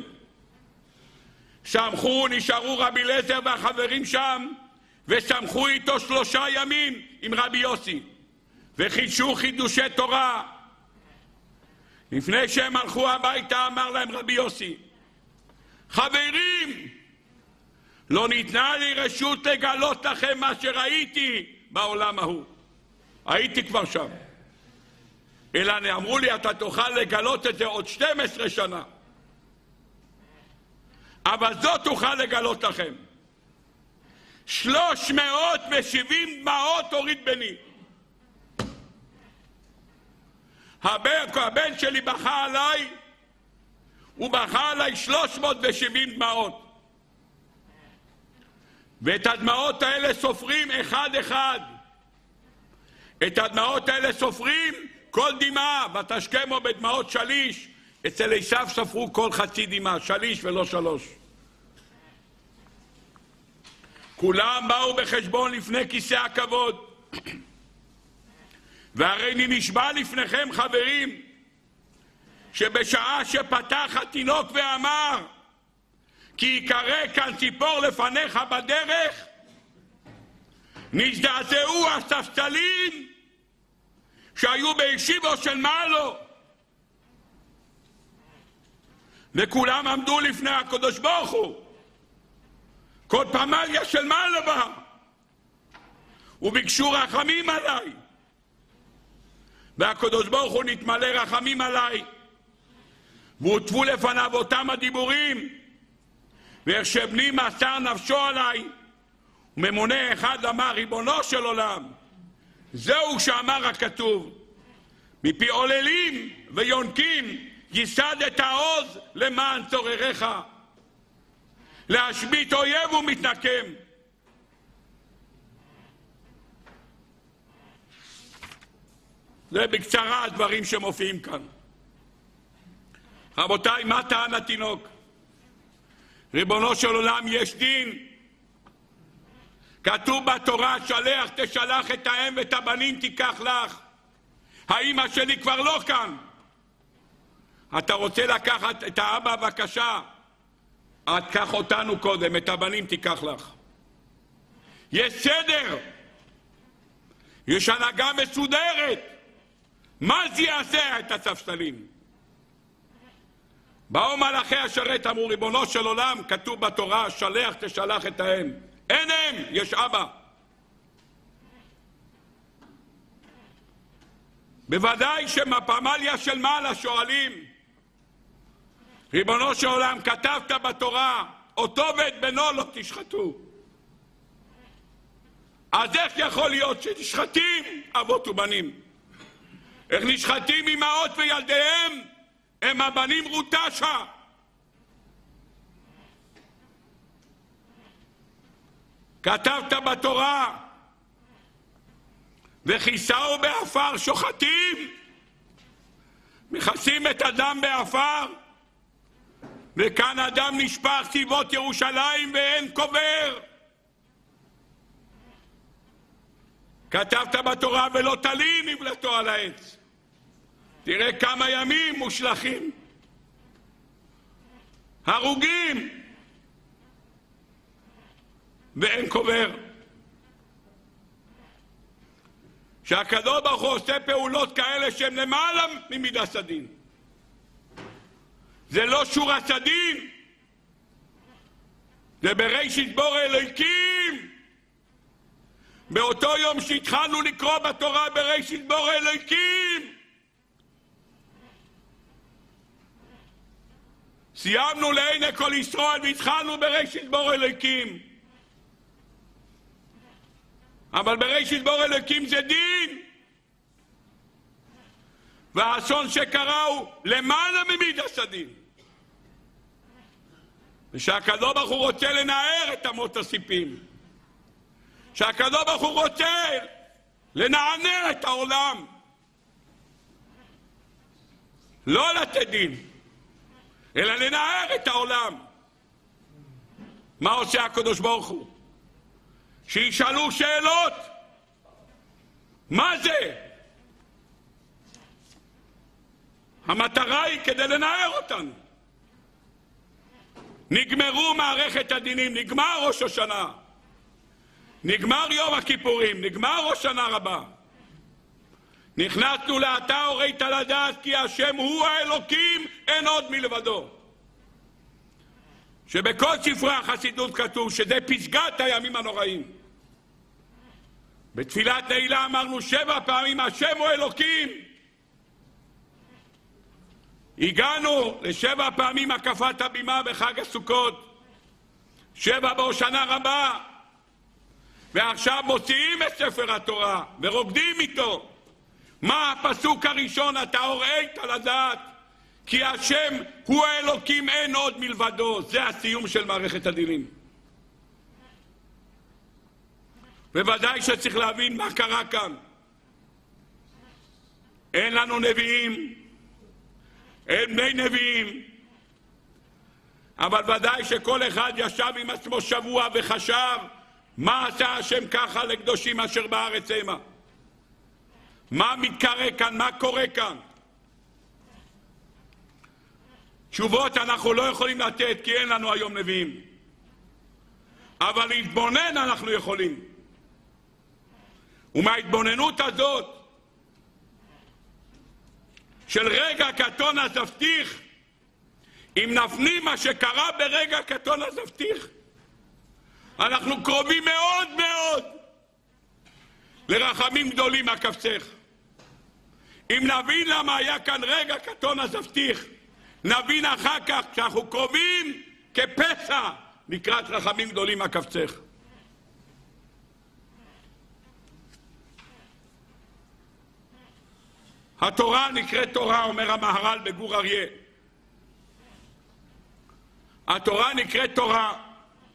שמחו, נשארו רבי אליעזר והחברים שם, ושמחו איתו שלושה ימים עם רבי יוסי, וחידשו חידושי תורה. לפני שהם הלכו הביתה אמר להם רבי יוסי, חברים, לא ניתנה לי רשות לגלות לכם מה שראיתי בעולם ההוא. הייתי כבר שם. אלא אמרו לי, אתה תוכל לגלות את זה עוד שתים עשרה שנה. אבל זאת תוכל לגלות לכם. שלוש מאות ושבעים דמעות הוריד בני. הבן, הבן שלי בכה עליי, הוא בכה עליי שלוש מאות ושבעים דמעות. ואת הדמעות האלה סופרים אחד אחד. את הדמעות האלה סופרים כל דמעה, ותשכמו בדמעות שליש. אצל עשיו ספרו כל חצי דמעה, שליש ולא שלוש. כולם באו בחשבון לפני כיסא הכבוד. והרי אני נשבע לפניכם חברים, שבשעה שפתח התינוק ואמר, כי יקרא כאן ציפור לפניך בדרך, נזדעזעו הספסלים שהיו בישיבו של מעלו, וכולם עמדו לפני הקדוש ברוך הוא, כל פמליה של מעלו בה, וביקשו רחמים עליי, והקדוש ברוך הוא נתמלא רחמים עליי, והוטבו לפניו אותם הדיבורים, ואיך שבני מסר נפשו עליי. וממונה אחד אמר, ריבונו של עולם, זהו שאמר הכתוב, מפי עוללים ויונקים ייסד את העוז למען צורריך, להשבית אויב ומתנקם. זה בקצרה הדברים שמופיעים כאן. רבותיי, מה טען התינוק? ריבונו של עולם, יש דין. כתוב בתורה, שלח תשלח את האם ואת הבנים תיקח לך. האמא שלי כבר לא כאן. אתה רוצה לקחת את האבא, בבקשה. את קח אותנו קודם, את הבנים תיקח לך. יש סדר. יש הנהגה מסודרת. מה זה יעשה את הספסלים? באו מלאכי השרת, אמרו, ריבונו של עולם, כתוב בתורה, שלח תשלח את האם. אין אם, יש אבא. בוודאי שבפמליה של מעלה שואלים, ריבונו של עולם, כתבת בתורה, אותו ואת בנו לא תשחטו. אז איך יכול להיות שנשחטים אבות ובנים? איך נשחטים אמהות וילדיהם? הם הבנים רוטשה. כתבת בתורה, וכיסהו באפר שוחטים, מכסים את הדם באפר, וכאן הדם נשפך סביבות ירושלים ואין קובר. כתבת בתורה, ולא תלין נבלתו על העץ. תראה כמה ימים מושלכים, הרוגים, ואין קובר. שהקדוש ברוך הוא עושה פעולות כאלה שהן למעלה ממידת הדין. זה לא שורת הדין, זה בראשית בורא אלוהיקים. באותו יום שהתחלנו לקרוא בתורה בראשית בורא אלוהיקים, סיימנו לעיני כל ישראל והתחלנו בראשית בורא אלוהיקים. אבל בראשית בורא אלוהיקים זה דין, והאסון שקרה הוא למעלה ממידת הדין. ושהקדוש ברוך הוא רוצה לנער את אמות הסיפים, שהקדוש ברוך הוא רוצה לנענע את העולם, לא לתת דין, אלא לנער את העולם. מה עושה הקדוש ברוך הוא? שישאלו שאלות. מה זה? המטרה היא כדי לנער אותנו. נגמרו מערכת הדינים, נגמר ראש השנה, נגמר יום הכיפורים, נגמר ראש שנה רבה. נכנסנו לאתה הורית לדעת כי השם הוא האלוקים, אין עוד מלבדו. שבכל ספרי החסידות כתוב שזה פסגת הימים הנוראים. בתפילת נעילה אמרנו שבע פעמים השם הוא אלוקים. הגענו לשבע פעמים הקפת הבימה בחג הסוכות, שבע בהושענא רבה, ועכשיו מוציאים את ספר התורה ורוקדים איתו. מה הפסוק הראשון? אתה הורית לדעת כי השם הוא האלוקים, אין עוד מלבדו. זה הסיום של מערכת הדינים. בוודאי שצריך להבין מה קרה כאן. אין לנו נביאים, אין בני נביאים, אבל ודאי שכל אחד ישב עם עצמו שבוע וחשב מה עשה השם ככה לקדושים אשר בארץ המה. מה מתקרה כאן, מה קורה כאן. תשובות אנחנו לא יכולים לתת כי אין לנו היום נביאים, אבל להתבונן אנחנו יכולים. ומההתבוננות הזאת של רגע קטון הזבטיח, אם נפנים מה שקרה ברגע קטון הזבטיח, אנחנו קרובים מאוד מאוד לרחמים גדולים מהקבצך. אם נבין למה היה כאן רגע קטון הזבטיח, נבין אחר כך שאנחנו קרובים כפסע לקראת רחמים גדולים מהקבצך. התורה נקראת תורה, אומר המהר"ל בגור אריה. התורה נקראת תורה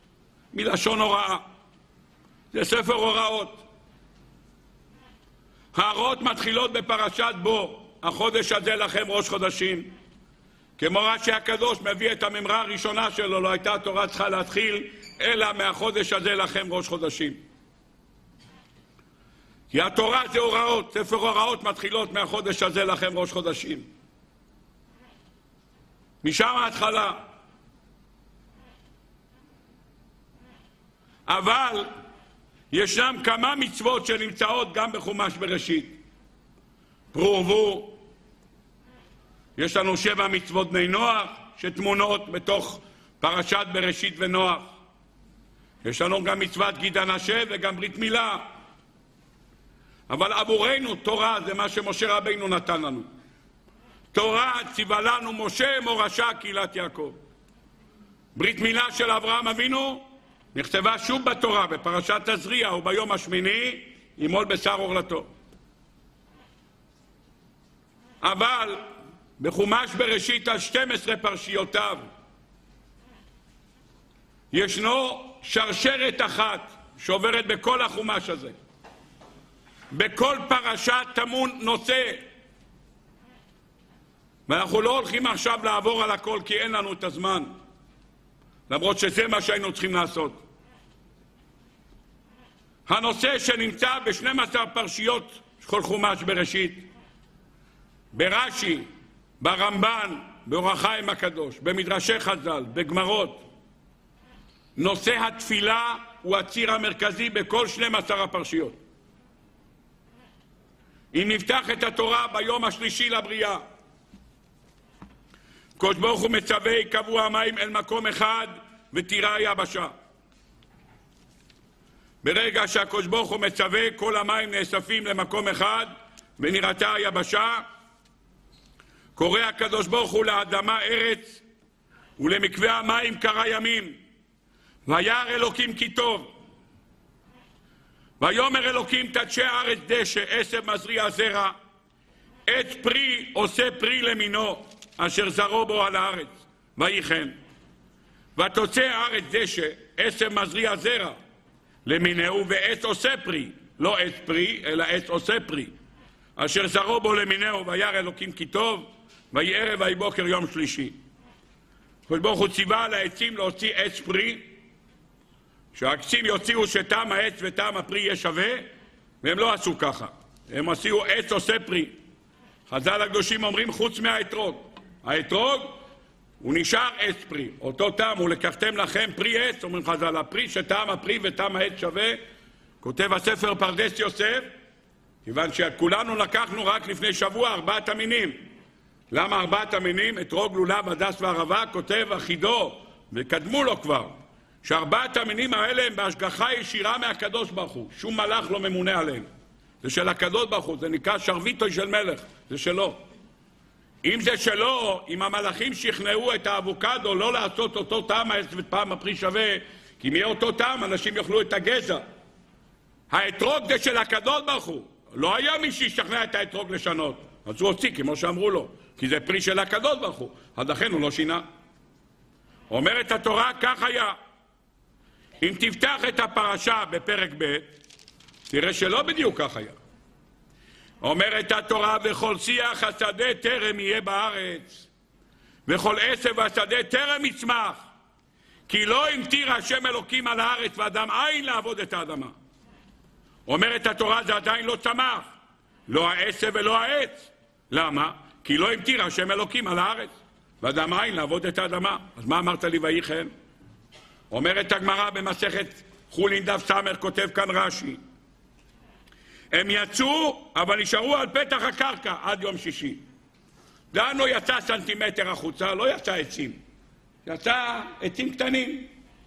מלשון הוראה. זה ספר הוראות. הערות מתחילות בפרשת בו, החודש הזה לכם ראש חודשים. כמו רש"י הקדוש מביא את הממרה הראשונה שלו, לא הייתה התורה צריכה להתחיל אלא מהחודש הזה לכם ראש חודשים. כי התורה זה הוראות, ספר הוראות מתחילות מהחודש הזה לכם ראש חודשים. משם ההתחלה. אבל ישנם כמה מצוות שנמצאות גם בחומש בראשית. פרו ורבו, יש לנו שבע מצוות בני נוח שתמונות בתוך פרשת בראשית ונוח. יש לנו גם מצוות גיד הנשה וגם ברית מילה. אבל עבורנו תורה זה מה שמשה רבינו נתן לנו. תורה ציווה לנו משה מורשה קהילת יעקב. ברית מילה של אברהם אבינו נכתבה שוב בתורה בפרשת תזריע, וביום השמיני ימול בשר עורלתו. אבל בחומש בראשית על שתים עשרה פרשיותיו ישנו שרשרת אחת שעוברת בכל החומש הזה. בכל פרשה טמון נושא. ואנחנו לא הולכים עכשיו לעבור על הכל כי אין לנו את הזמן. למרות שזה מה שהיינו צריכים לעשות. הנושא שנמצא ב-שתים עשרה פרשיות כל חומש בראשית, ברש"י, ברמב"ן, באור החיים הקדוש, במדרשי חז"ל, בגמרות, נושא התפילה הוא הציר המרכזי בכל שתים עשרה הפרשיות. אם נפתח את התורה ביום השלישי לבריאה, הקדוש ברוך הוא מצווה יקבעו המים אל מקום אחד ותירא היבשה. ברגע שהקדוש ברוך הוא מצווה, כל המים נאספים למקום אחד ונראתה היבשה. קורא הקדוש ברוך הוא לאדמה ארץ ולמקווה המים קרא ימים. וירא אלוקים כי טוב. ויאמר אלוקים תדשא הארץ דשא, עשב מזריע זרע, עץ פרי עושה פרי למינו אשר זרעו בו על הארץ. ויהי כן. ותוצא הארץ דשא, עשב מזריע זרע למינהו, ועץ עושה פרי, לא עץ פרי אלא עץ עושה פרי אשר זרעו בו למינהו. וירא אלוקים כי טוב. ויהי ערב ויהי בוקר יום שלישי. הקדוש ברוך הוא ציווה על העצים להוציא עץ פרי, שהעצים יוציאו שטעם העץ וטעם הפרי יהיה שווה, והם לא עשו ככה. הם עשו עץ עושה פרי. חז"ל הקדושים אומרים חוץ מהאתרוג. האתרוג הוא נשאר עץ פרי. אותו טעם הוא לקחתם לכם פרי עץ, אומרים חז"ל, הפרי שטעם הפרי וטעם העץ שווה. כותב הספר פרדס יוסף, כיוון שכולנו לקחנו רק לפני שבוע ארבעת המינים. למה ארבעת המינים? אתרוג, לולב, הדס וערבה. כותב אחידו, וקדמו לו כבר, שארבעת המינים האלה הם בהשגחה ישירה מהקדוש ברוך הוא. שום מלאך לא ממונה עליהם. זה של הקדוש ברוך הוא, זה נקרא שרביטו של מלך, זה שלו. אם זה שלו, אם המלאכים שכנעו את האבוקדו לא לעשות אותו טעם העץ ופעם הפרי שווה, כי אם יהיה אותו טעם אנשים יאכלו את הגזע. האתרוג זה של הקדוש ברוך הוא. לא היה מי שישכנע את האתרוג לשנות. אז הוא הוציא כמו שאמרו לו, כי זה פרי של הקדוש ברוך הוא. אז לכן הוא לא שינה. אומרת התורה, כך היה. אם תפתח את הפרשה בפרק ב', תראה שלא בדיוק כך היה. אומרת התורה, וכל שיח השדה טרם יהיה בארץ, וכל עשב השדה טרם יצמח, כי לא המטיר השם אלוקים על הארץ ואדם אין לעבוד את האדמה. אומרת התורה, זה עדיין לא צמח, לא העשב ולא העץ. למה? כי לא המטיר השם אלוקים על הארץ ואדם אין לעבוד את האדמה. אז מה אמרת לי ויהי כן? אומרת הגמרא במסכת חולין דף סמך, כותב כאן רש"י, הם יצאו אבל נשארו על פתח הקרקע עד יום שישי. לאן לא יצא סנטימטר החוצה? לא יצא עצים, יצא עצים קטנים.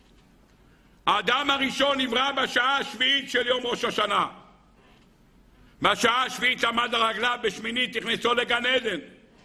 האדם הראשון נברא בשעה השביעית של יום ראש השנה. בשעה השביעית עמד על רגליו, בשמינית נכנסו לגן עדן.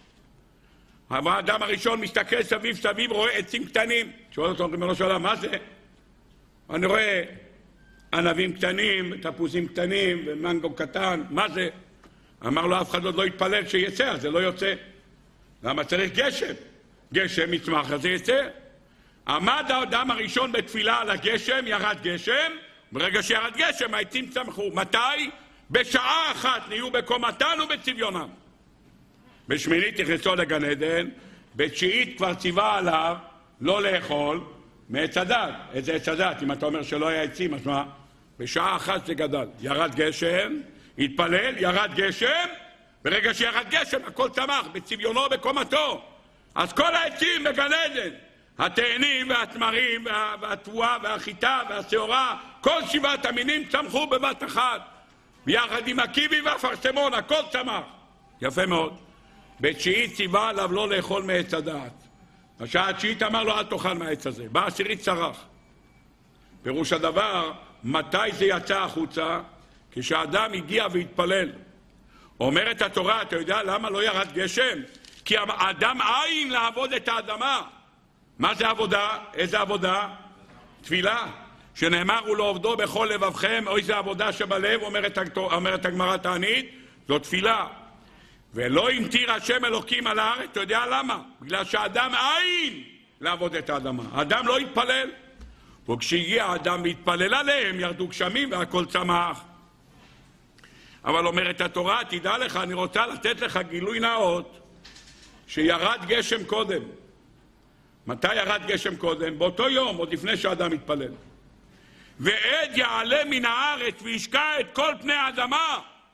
האדם הראשון מסתכל סביב סביב, רואה עצים קטנים. שואל אותו, ריבונו של עולם, מה זה? אני רואה ענבים קטנים, תפוזים קטנים ומנגו קטן, מה זה? אמר לו, אף אחד עוד לא יתפלל שיצא, אז זה לא יוצא. למה צריך גשם? גשם יצמח, אז זה יצא. עמד האדם הראשון בתפילה על הגשם, ירד גשם, ברגע שירד גשם העצים צמחו. מתי? בשעה אחת נהיו בקומתן ובצביונם. בשמינית נכנסו לגן עדן, בתשיעית כבר ציווה עליו לא לאכול מעץ הדת. איזה עץ הדת? אם אתה אומר שלא היה עצים, אז מה? בשעה אחת זה גדל. ירד גשם, התפלל, ירד גשם, ברגע שירד גשם הכל צמח, בצביונו ובקומתו. אז כל העצים בגן עדן, התאנים והתמרים וה, והתבואה והחיטה והשעורה, כל שבעת המינים צמחו בבת אחת, ביחד עם הקיבי והפרסמון, הכל צמח. יפה מאוד. בתשיעית ציווה עליו לא לאכול מעץ הדעת. בשעה התשיעית אמר לו אל תאכל מהעץ הזה. בעשירית צרח. פירוש הדבר, מתי זה יצא החוצה? כשאדם הגיע והתפלל. אומרת התורה, אתה יודע למה לא ירד גשם? כי האדם עין לעבוד את האדמה. מה זה עבודה? איזה עבודה? תפילה. שנאמר הוא לא עובדו בכל לבבכם, או איזה עבודה שבלב, אומרת, אומרת הגמרא תענית, זו תפילה. ולא המטיר השם אלוקים על הארץ, אתה יודע למה? בגלל שהאדם עין לעבוד את האדמה. האדם לא התפלל. וכשהגיע האדם להתפלל עליהם, ירדו גשמים והכל צמח. אבל אומרת התורה, תדע לך, אני רוצה לתת לך גילוי נאות, שירד גשם קודם. מתי ירד גשם קודם? באותו יום, עוד לפני שהאדם התפלל. ועד יעלה מן הארץ וישקע את כל פני האדמה.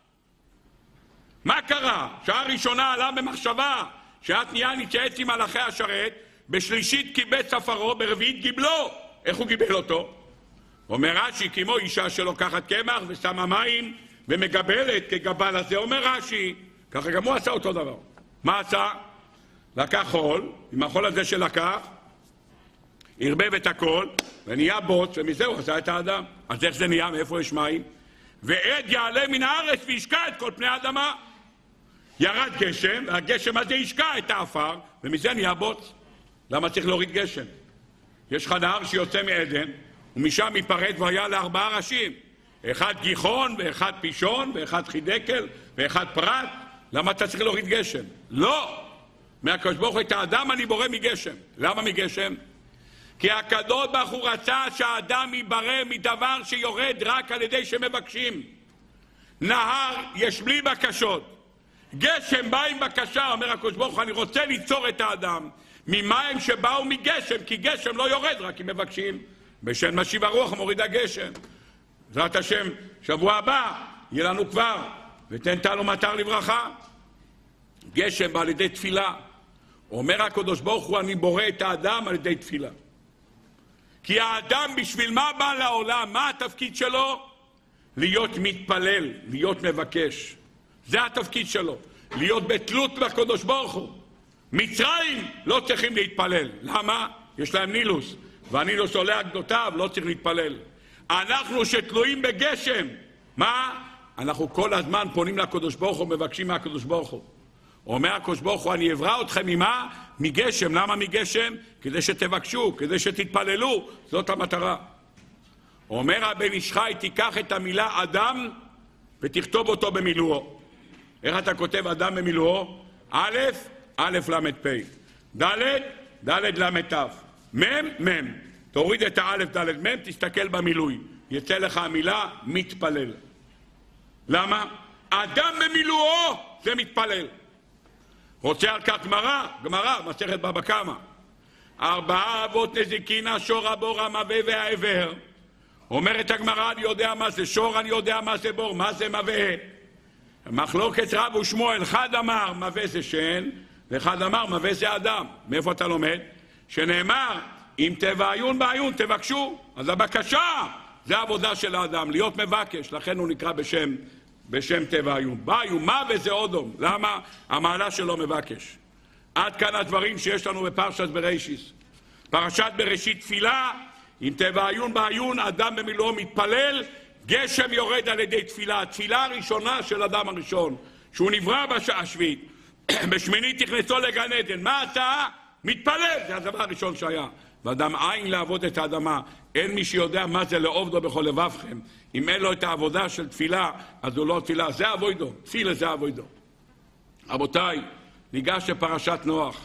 מה קרה? שעה ראשונה עלה במחשבה, שאת נהיה נתייעץ עם מלאכי השרת, בשלישית קיבץ ספרו, ברביעית גיבלו. איך הוא גיבל אותו? אומר רש"י, כמו אישה שלוקחת קמח ושמה מים ומגבלת כגבל הזה, אומר רש"י, ככה גם הוא עשה אותו דבר. מה עשה? לקח חול, עם החול הזה שלקח, הרבב את הכל, ונהיה בוץ, ומזה הוא עשה את האדם. אז איך זה נהיה? מאיפה יש מים? ועד יעלה מן הארץ וישקע את כל פני האדמה. ירד גשם, והגשם הזה ישקע את האפר, ומזה נהיה בוץ. למה צריך להוריד גשם? יש לך נהר שיוצא מעדן, ומשם ייפרד והיה לארבעה ראשים. אחד גיחון, ואחד פישון, ואחד חידקל, ואחד פרת. למה אתה צריך להוריד גשם? לא! מהקדוש ברוך הוא את האדם אני בורא מגשם. למה מגשם? כי הקדוש ברוך הוא רצה שהאדם ייברא מדבר שיורד רק על ידי שמבקשים. נהר יש בלי בקשות. גשם בא עם בקשה, אומר הקדוש ברוך הוא, אני רוצה ליצור את האדם ממים שבאו מגשם, כי גשם לא יורד רק אם מבקשים. בשם משיב הרוח מוריד הגשם. בעזרת השם, שבוע הבא יהיה לנו כבר, ותן טל ומטר לברכה. גשם בא על ידי תפילה. אומר הקדוש ברוך הוא, אני בורא את האדם על ידי תפילה. כי האדם בשביל מה בא לעולם? מה התפקיד שלו? להיות מתפלל, להיות מבקש. זה התפקיד שלו. להיות בתלות בקדוש ברוך הוא. מצרים לא צריכים להתפלל. למה? יש להם נילוס. והנילוס עולה הגדותיו, לא צריך להתפלל. אנחנו שתלויים בגשם. מה? אנחנו כל הזמן פונים לקדוש ברוך הוא, מבקשים מהקדוש ברוך הוא. אומר הקדוש ברוך הוא, אני אברא אתכם ממה? מגשם. למה מגשם? כדי שתבקשו, כדי שתתפללו. זאת המטרה. אומר הבן איש חי, תיקח את המילה אדם ותכתוב אותו במילואו. איך אתה כותב אדם במילואו? א', א' למד פ', ד', ד' למד ת', מ', מ'. תוריד את האלף, ד', מ', תסתכל במילוי. יצא לך המילה מתפלל. למה? אדם במילואו זה מתפלל. רוצה על כך גמרא, גמרא, מסכת בבא קמא. ארבעה אבות נזיקין, שור, הבור, המווה והעבר. אומרת הגמרא, אני יודע מה זה שור, אני יודע מה זה בור, מה זה מווה. מחלוקת רב ושמואל, אחד אמר מווה זה שן, ואחד אמר מווה זה אדם. מאיפה אתה לומד? שנאמר, אם תבעיון בעיון תבקשו. אז הבקשה זה העבודה של האדם, להיות מבקש, לכן הוא נקרא בשם, בשם תבעיון. בעיון, מה וזה אודום. למה? המעלה שלו מבקש. עד כאן הדברים שיש לנו בפרשת בראשית. פרשת בראשית תפילה, אם תבעיון בעיון, אדם במילואו מתפלל, גשם יורד על ידי תפילה. התפילה הראשונה של אדם הראשון, שהוא נברא בשעה השביעית. בשמינית נכנסו לגן עדן. מה עשה? מתפלל. זה הדבר הראשון שהיה. ואדם עין לעבוד את האדמה. אין מי שיודע מה זה לעובדו בכל לבבכם. אם אין לו את העבודה של תפילה, אז הוא לא תפילה. זה אבוידו. תפילה זה אבוידו. רבותיי, ניגש לפרשת נוח.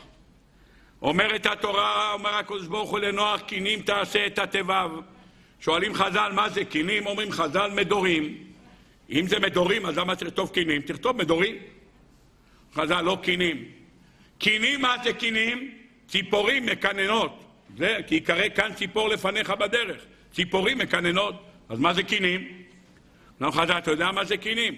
אומרת התורה, אומר הקדוש ברוך הוא לנוח, קינים תעשה את התבב. שואלים חז"ל, מה זה קינים? אומרים חז"ל מדורים. אם זה מדורים, אז למה תכתוב קינים? תכתוב מדורים. חז"ל, לא קינים. קינים, מה זה קינים? ציפורים מקננות. זה, כי יקרא כאן ציפור לפניך בדרך. ציפורים מקננות. אז מה זה קינים? לא חז"ל, אתה יודע מה זה קינים?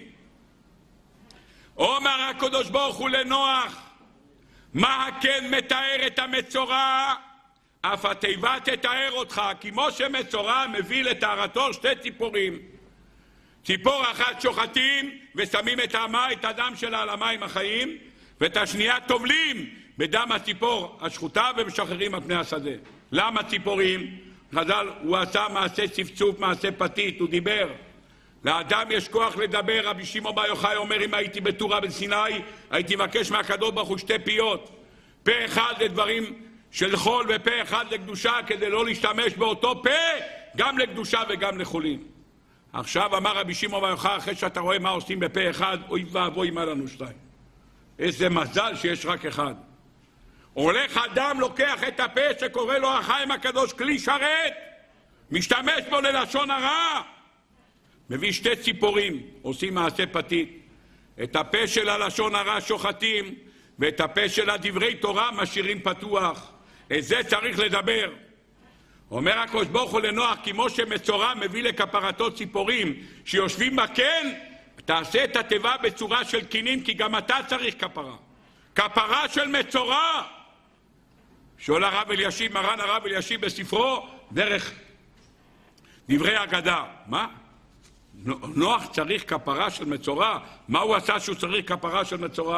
אומר הקדוש ברוך הוא לנוח, מה כן מתאר את המצורע? אף התיבה תתאר אותך, כי משה מצורע מביא לטהרתו שתי ציפורים. ציפור אחת שוחטים ושמים את המה, את הדם שלה על המים החיים, ואת השנייה טובלים בדם הציפור השחוטה ומשחררים על פני השדה. למה ציפורים? חז"ל, הוא עשה מעשה צפצוף, מעשה פתית, הוא דיבר. לאדם יש כוח לדבר. רבי שמעון בר יוחאי אומר, אם הייתי בתורה בסיני, הייתי מבקש מהקדוש ברוך הוא שתי פיות. פה אחד לדברים של חול ופה אחד לקדושה, כדי לא להשתמש באותו פה גם לקדושה וגם לחולין. עכשיו אמר רבי שמעון בר יוחאי, אחרי שאתה רואה מה עושים בפה אחד, אוי ואבוי מה לנו שתיים. איזה מזל שיש רק אחד. הולך אדם, לוקח את הפה שקורא לו החיים הקדוש כלי שרת, משתמש בו ללשון הרע, מביא שתי ציפורים, עושים מעשה פתית. את הפה של הלשון הרע שוחטים, ואת הפה של הדברי תורה משאירים פתוח. את זה צריך לדבר. אומר הקדוש ברוך הוא לנוח, כי משה מצורע מביא לכפרתו ציפורים שיושבים בקן, תעשה את התיבה בצורה של קינים, כי גם אתה צריך כפרה. כפרה של מצורע. שואל הרב אלישיב, מרן הרב אלישיב בספרו, דרך דברי אגדה. מה? נוח צריך כפרה של מצורע? מה הוא עשה שהוא צריך כפרה של מצורע?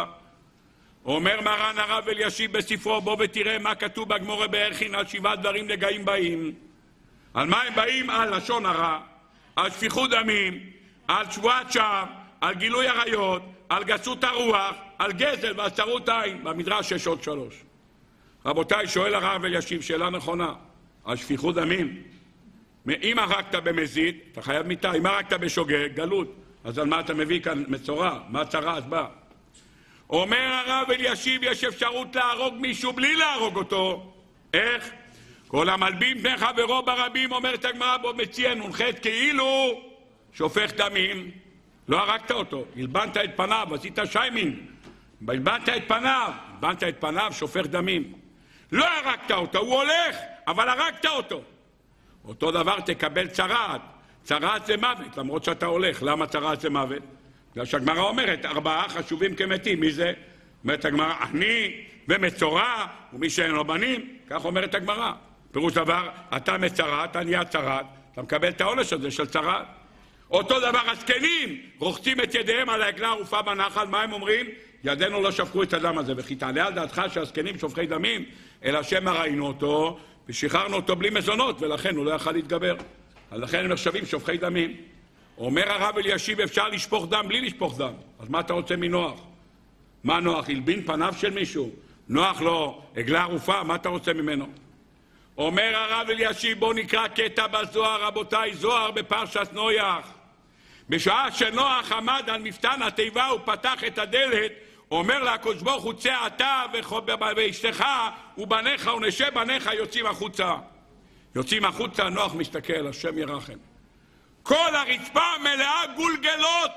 אומר מרן הרב אלישיב בספרו, בוא ותראה מה כתוב בגמרא בערכין על שבעה דברים נגעים באים. על מה הם באים? על לשון הרע, על שפיכות דמים, על שבועת שווא, על גילוי עריות, על גסות הרוח, על גזל ועל צרות עין. במדרש יש עוד שלוש. רבותיי, שואל הרב אלישיב שאלה נכונה. על שפיכות דמים, אם הרגת במזיד, אתה חייב מיתה. אם הרגת בשוגג, גלות. אז על מה אתה מביא כאן מצורע? מה צרה אז בא? אומר הרב אלישיב, יש אפשרות להרוג מישהו בלי להרוג אותו. איך? כל המלבין בני חברו ברבים, אומרת הגמרא בו מציין הונחת כאילו שופך דמים. לא הרגת אותו, הלבנת את פניו, עשית שיימינג, הלבנת את פניו, הלבנת את פניו, שופך דמים. לא הרגת אותו, הוא הולך, אבל הרגת אותו. אותו דבר תקבל צרעת. צרעת זה מוות, למרות שאתה הולך. למה צרעת זה מוות? בגלל שהגמרא אומרת, ארבעה חשובים כמתים. מי זה? אומרת הגמרא, אני ומצורע, ומי שאין לו בנים, כך אומרת הגמרא. פירוש דבר, אתה מצרעת, אתה נהיה צרעת, אתה מקבל את העונש הזה של צרעת. אותו דבר, הזקנים רוחצים את ידיהם על העגלה הערופה בנחל, מה הם אומרים? ידינו לא שפכו את הדם הזה, וכי תעלה על דעתך שהזקנים שופכי דמים, אלא שמא ראינו אותו, ושחררנו אותו בלי מזונות, ולכן הוא לא יכל להתגבר. אז לכן הם נחשבים שופכי דמים. אומר הרב אלישיב, אפשר לשפוך דם בלי לשפוך דם. אז מה אתה רוצה מנוח? מה נוח? הלבין פניו של מישהו? נוח לו עגלה ערופה, מה אתה רוצה ממנו? אומר הרב אלישיב, בוא נקרא קטע בזוהר, רבותיי, זוהר בפרשת נויח. בשעה שנוח עמד על מפתן התיבה, הוא פתח את הדלת, אומר לקדוש ברוך הוא, צא אתה ואשתך ובניך ונשי בניך יוצאים החוצה. יוצאים החוצה, נוח מסתכל, השם ירחם. כל הרצפה מלאה גולגלות.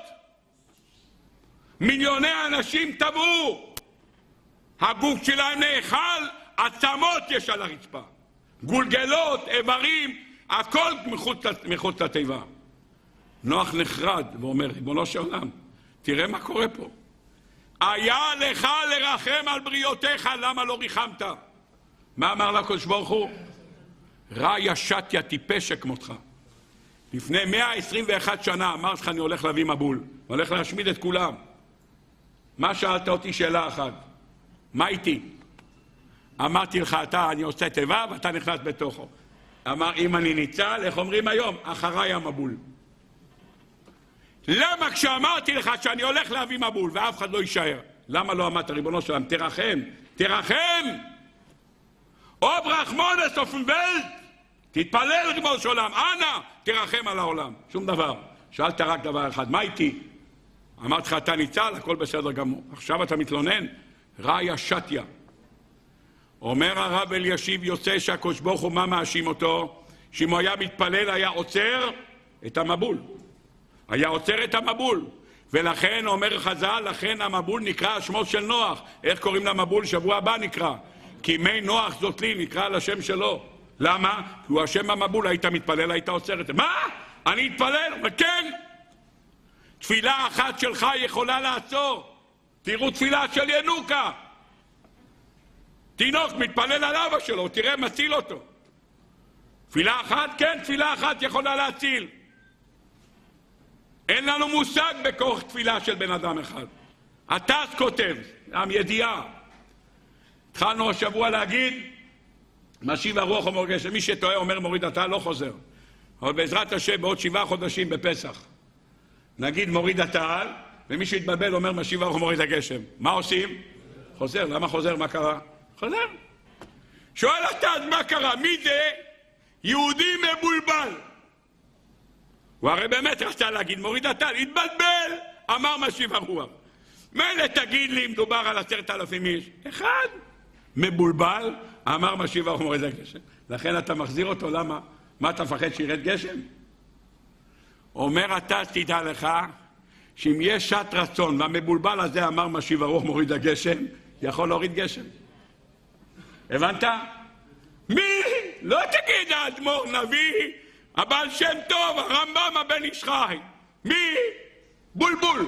מיליוני אנשים טבעו. הגוף שלהם נאכל, עצמות יש על הרצפה. גולגלות, איברים, הכל מחוץ, מחוץ לתיבה. נוח נחרד ואומר, ריבונו של עולם, תראה מה קורה פה. היה לך לרחם על בריאותיך, למה לא ריחמת? מה אמר לקדוש ברוך הוא? רע ישתיה טיפש כמותך. לפני מאה עשרים ואחת שנה אמרת לך, אני הולך להביא מבול, הולך להשמיד את כולם. מה שאלת אותי? שאלה אחת, מה איתי? אמרתי לך, אתה, אני עושה תיבה ואתה נכנס בתוכו. אמר, אם אני ניצל, איך אומרים היום? אחריי המבול. למה כשאמרתי לך שאני הולך להביא מבול ואף אחד לא יישאר? למה לא אמרת, ריבונו שלם, תרחם, תרחם! אוב רחמונס אופנבלט, תתפלל ריבונו של עולם, אנא, תרחם על העולם. שום דבר. שאלת רק דבר אחד, מה איתי? אמרתי לך, אתה ניצל, הכל בסדר גמור. עכשיו אתה מתלונן, רע ישתיה. אומר הרב אלישיב, יוצא שהקדוש ברוך הוא מה מאשים אותו? שאם הוא היה מתפלל היה עוצר את המבול. היה עוצר את המבול. ולכן אומר חז"ל, לכן המבול נקרא שמו של נוח. איך קוראים למבול? שבוע הבא נקרא. כי מי נוח זאת לי, נקרא על השם שלו. למה? כי הוא השם המבול, היית מתפלל, היית עוצר את זה. מה? אני אתפלל? וכן. תפילה אחת שלך יכולה לעצור. תראו תפילה של ינוקה. תינוק מתפלל על אבא שלו, תראה מציל אותו. תפילה אחת? כן, תפילה אחת יכולה להציל. אין לנו מושג בכוח תפילה של בן אדם אחד. הטס כותב, עם ידיעה. התחלנו השבוע להגיד, משיב הרוח אומר גשם, מי שטועה אומר מוריד אתה, לא חוזר. אבל בעזרת השם בעוד שבעה חודשים בפסח, נגיד מוריד אתה, ומי שהתבלבל אומר משיב הרוח מוריד הגשם. מה עושים? חוזר. למה חוזר? מה קרה? חוזר. שואל אתה, אז מה קרה? מי זה? יהודי מבולבל. הוא הרי באמת רצה להגיד מוריד אתה, התבלבל, אמר משיב הרוח. מילא תגיד לי, מדובר על עשרת אלפים איש. אחד מבולבל, אמר משיב הרוח מוריד הגשם. לכן אתה מחזיר אותו, למה? מה אתה מפחד שירד גשם? אומר אתה, תדע לך, שאם יש שעת רצון, והמבולבל הזה אמר משיב הרוח מוריד הגשם, יכול להוריד גשם. הבנת? מי? לא תגיד האדמו"ר נביא, הבעל שם טוב, הרמב"ם, הבן איש חי. מי? בולבול.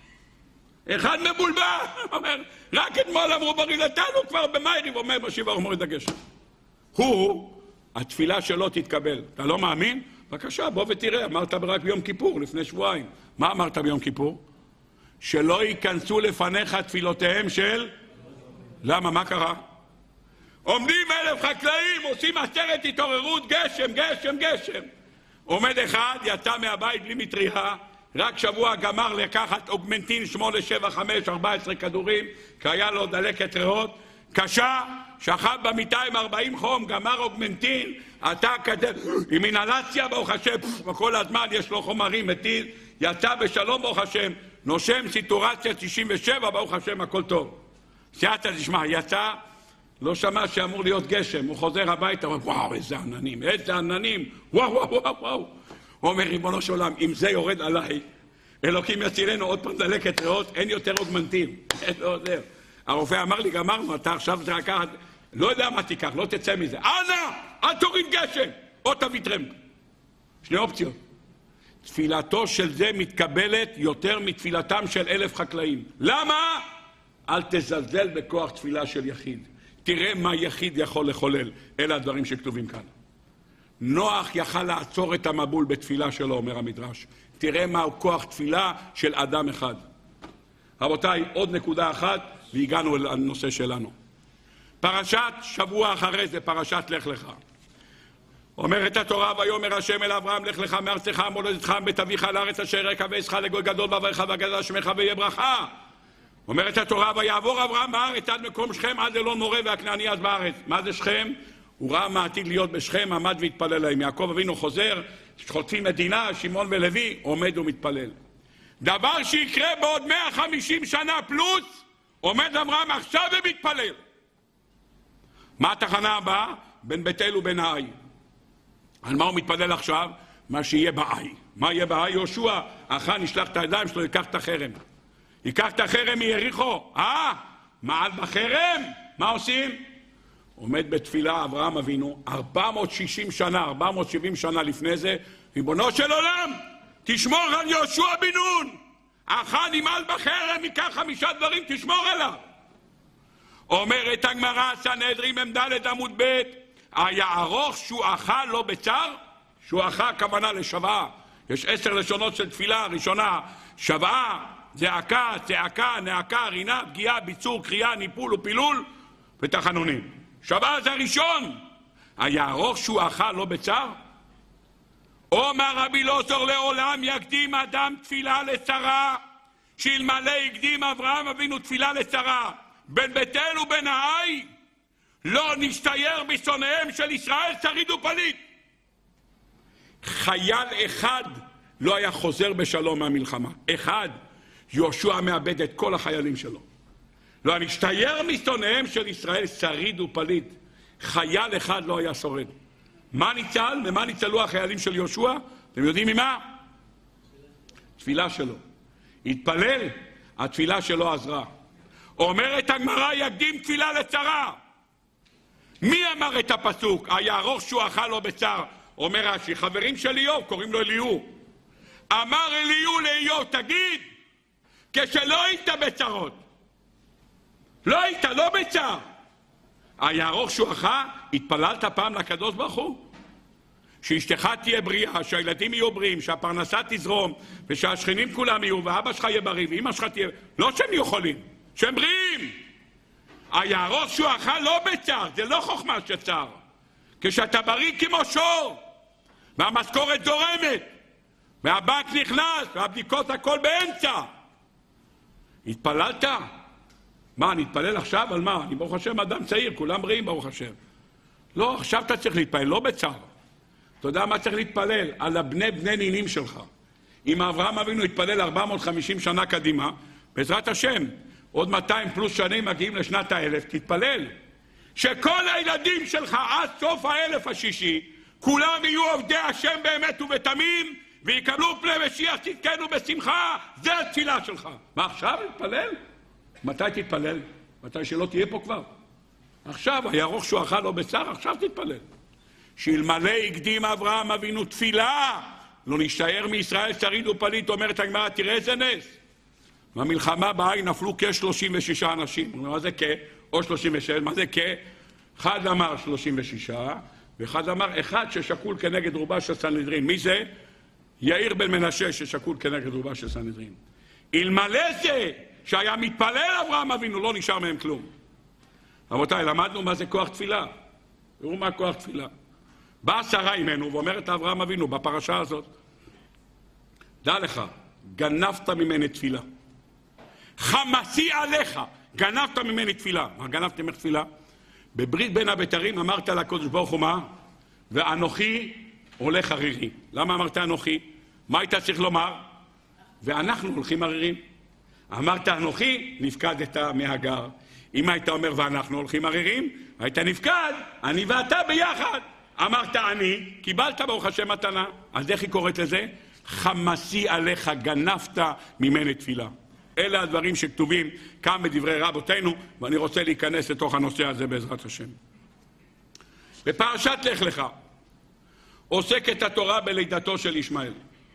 אחד מבולבל. אומר, רק אתמול אמרו ברי נתנו כבר במייריב, אומר משיב הרוח מוריד הגשם. הוא, התפילה שלו תתקבל. אתה לא מאמין? בבקשה, בוא ותראה, אמרת רק ביום כיפור, לפני שבועיים. מה אמרת ביום כיפור? שלא ייכנסו לפניך תפילותיהם של... למה? מה קרה? עומדים אלף חקלאים, עושים עצרת התעוררות, גשם, גשם, גשם. עומד אחד, יצא מהבית בלי מטריה, רק שבוע גמר לקחת אוגמנטין שמונה, שבע, חמש, ארבע עשרה כדורים, כי היה לו דלקת ריאות, קשה, שכב במיטה עם ארבעים חום, גמר אוגמנטין, אתה כזה, עם אינהלציה ברוך השם, וכל הזמן יש לו חומרים מתים, יצא בשלום ברוך השם, נושם סיטורציה תשעים ושבע, ברוך השם, הכל טוב. סייעתא תשמע, יצא, לא שמע שאמור להיות גשם, הוא חוזר הביתה, הוא אומר, וואו, איזה עננים, איזה עננים, וואו, וואו, וואו, וואו. הוא אומר, ריבונו של עולם, אם זה יורד עליי, אלוקים יצילנו עוד פעם דלקת ריאות, אין יותר אוגמנטין, אין לא עוזר. הרופא אמר לי, גמרנו, אתה עכשיו צריך לקחת, לא יודע מה תיקח, לא תצא מזה. אנא, אל תוריד גשם, או תביא טרמפ. שני אופציות. תפילתו של זה מתקבלת יותר מתפילתם של אלף חקלאים. למה? אל תזלזל בכוח תפילה של יחיד. תראה מה יחיד יכול לחולל. אלה הדברים שכתובים כאן. נוח יכל לעצור את המבול בתפילה שלו, אומר המדרש. תראה מה כוח תפילה של אדם אחד. רבותיי, עוד נקודה אחת, והגענו לנושא שלנו. פרשת שבוע אחרי זה, פרשת לך לך. אומרת התורה, ויאמר השם אל אברהם, לך לך מארצך מולדתך בית אביך לארץ אשר אקבצך לגוי גדול ואברך וגדל שמך ויהיה ברכה. אומרת התורה, ויעבור אברהם בארץ עד מקום שכם עד אלון מורה והכנעני אז בארץ. מה זה שכם? הוא ראה מה עתיד להיות בשכם, עמד והתפלל להם. יעקב אבינו חוזר, חוטפים מדינה, שמעון ולוי, עומד ומתפלל. דבר שיקרה בעוד מאה וחמישים שנה פלוס, עומד אברהם עכשיו ומתפלל. מה התחנה הבאה? בין בית אל ובין העי. על מה הוא מתפלל עכשיו? מה שיהיה בעי. מה יהיה בעי? יהושע, אחר נשלח את הידיים שלו, ייקח את החרם. ייקח את החרם מיריחו. אה? מעל בחרם? מה עושים? עומד בתפילה אברהם אבינו, ארבע מאות ושישים שנה, ארבע מאות ושבעים שנה לפני זה, ריבונו של עולם, תשמור על יהושע בן נון. אחר נמעל בחרם, ייקח חמישה דברים, תשמור עליו. אומרת הגמרא, סנהדרין מ"ד עמוד ב', היערוך שועך לא בצר, שועך הכוונה לשוועה. יש עשר לשונות של תפילה, ראשונה, שוועה, זעקה, צעקה, נעקה, רינה, פגיעה, ביצור, קריאה, ניפול ופילול ותחנונים. שוועה זה הראשון. היערוך שועך לא בצר? אומר רבי אלעזר, לעולם יקדים אדם תפילה לצרה, שאלמלא הקדים אברהם אבינו תפילה לצרה, בין בית אל ובין העי, לא נשתייר בשונאיהם של ישראל שריד ופליט. חייל אחד לא היה חוזר בשלום מהמלחמה. אחד. יהושע מאבד את כל החיילים שלו. לא נשתייר משונאיהם של ישראל שריד ופליט. חייל אחד לא היה שורד. מה ניצל? ומה ניצלו החיילים של יהושע? אתם יודעים ממה? תפילה שלו. התפלל, התפילה שלו עזרה. אומרת הגמרא, יקדים תפילה לצרה. מי אמר את הפסוק? היערוך שועך לו בצר. אומר רש"י, חברים של איוב, קוראים לו אליהו. אמר אליהו לאיוב, תגיד, כשלא היית בצרות, לא היית, לא בצר, היערוך שועך, התפללת פעם לקדוש ברוך הוא? שאשתך תהיה בריאה, שהילדים יהיו בריאים, שהפרנסה תזרום, ושהשכנים כולם יהיו, ואבא שלך יהיה בריא, ואמא שלך תהיה... לא שהם יכולים, שהם בריאים. היערוך שועך לא בצר, זה לא חוכמה שצר. כשאתה בריא כמו שור, והמשכורת זורמת, והבנק נכנס, והבדיקות הכל באמצע. התפללת? מה, אני אתפלל עכשיו? על מה? אני ברוך השם אדם צעיר, כולם בריאים ברוך השם. לא, עכשיו אתה צריך להתפלל, לא בצר. אתה יודע מה צריך להתפלל? על הבני בני נינים שלך. אם אברהם אבינו התפלל ארבע מאות וחמישים שנה קדימה, בעזרת השם, עוד מאתיים פלוס שנים מגיעים לשנת האלף, תתפלל. שכל הילדים שלך עד סוף האלף השישי, כולם יהיו עובדי השם באמת ובתמים, ויקבלו פני משיח צדקנו בשמחה. זה התפילה שלך. מה עכשיו תתפלל? מתי תתפלל? מתי שלא תהיה פה כבר? עכשיו, היערוך שועך לא בצר, עכשיו תתפלל. שאלמלא הקדים אברהם אבינו תפילה, לא נשתער מישראל שריד ופליט. אומרת הגמרא, תראה איזה נס. במלחמה בעין נפלו כ-שלושים ושישה אנשים. מה זה כ? או שלושים ושש, מה זה כ? אחד אמר שלושים ושישה, ואחד אמר אחד ששקול כנגד רובה של סנהדרין. מי זה? יאיר בן מנשה ששקול כנגד רובה של סנהדרין. אלמלא זה שהיה מתפלל אברהם אבינו, לא נשאר מהם כלום. רבותיי, למדנו מה זה כוח תפילה. תראו מה כוח תפילה. באה שרה אימנו ואומרת לאברהם אבינו בפרשה הזאת, דע לך, גנבת ממני תפילה. חמסי עליך, גנבת ממני תפילה. מה גנבת ממך תפילה? בברית בין הבתרים אמרת לקדוש ברוך הוא מה? ואנוכי הולך ערירי. למה אמרת אנוכי? מה היית צריך לומר? ואנחנו הולכים ערירים. אמרת אנוכי, נפקדת מהגר. אם היית אומר ואנחנו הולכים ערירים, היית נפקד, אני ואתה ביחד. אמרת אני, קיבלת ברוך השם מתנה. אז איך היא קוראת לזה? חמסי עליך, גנבת ממני תפילה. אלה הדברים שכתובים כאן בדברי רבותינו, ואני רוצה להיכנס לתוך הנושא הזה בעזרת השם. בפרשת לך לך עוסקת התורה בלידתו של ישמעאל.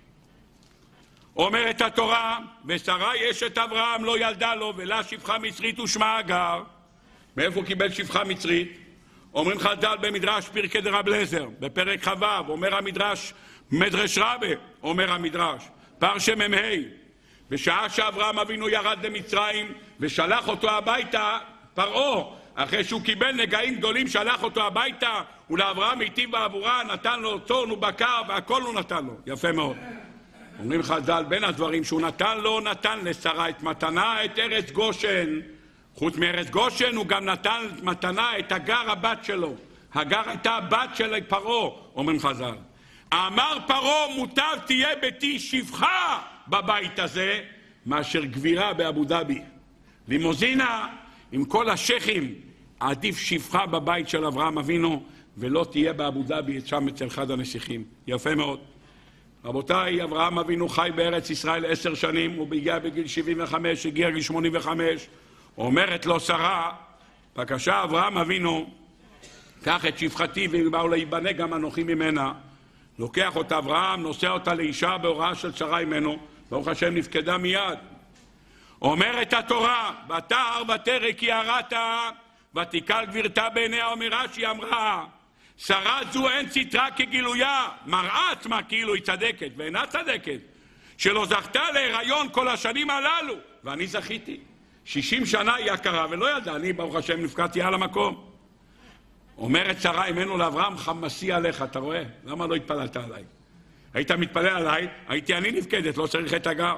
אומרת התורה, ושרה אשת אברהם לא ילדה לו, ולה שפחה מצרית ושמה הגר. מאיפה קיבל שפחה מצרית? אומרים חז"ל במדרש פרקי דרב אליעזר, בפרק חו', אומר המדרש מדרש רבה, אומר המדרש, פרשי מ"ה, בשעה שאברהם אבינו ירד למצרים ושלח אותו הביתה, פרעה, אחרי שהוא קיבל נגעים גדולים, שלח אותו הביתה, ולאברהם היטיב בעבורה, נתן לו צאן ובקר והכל הוא נתן לו. יפה מאוד. אומרים חז"ל, בין הדברים שהוא נתן לו, נתן לשרה את מתנה, את ארץ גושן. חוץ מארץ גושן הוא גם נתן מתנה את הגר הבת שלו. הגר הייתה הבת של פרעה, אומרים חז"ל. אמר פרעה, מוטב תהיה ביתי שפחה בבית הזה, מאשר גבירה באבו דאבי. לימוזינה עם כל השכים, עדיף שפחה בבית של אברהם אבינו, ולא תהיה באבו דאבי, שם אצל אחד הנסיכים. יפה מאוד. רבותיי, אברהם אבינו חי בארץ ישראל עשר שנים, הוא הגיע בגיל שבעים וחמש, הגיע בגיל שמונים וחמש. אומרת לו שרה, בבקשה אברהם אבינו, קח את שפחתי ובאו להיבנה גם אנוכי ממנה. לוקח אותה אברהם, נוסע אותה לאישה בהוראה של שרה ממנו, ברוך השם נפקדה מיד. אומרת התורה, ותער ותרא כי יראת, ותקל גבירתה בעיניה. אומר רש"י, אמרה, שרה זו אין סתרה כגילויה, מראה עצמה כאילו היא צדקת, ואינה צדקת, שלא זכתה להיריון כל השנים הללו, ואני זכיתי. שישים שנה היא הכרה ולא ידע, אני ברוך השם נפקדתי על המקום. אומרת שרה אימנו לאברהם, חמסי עליך, אתה רואה? למה לא התפללת עליי? היית מתפלל עליי, הייתי אני נפקדת, לא צריך את הגר.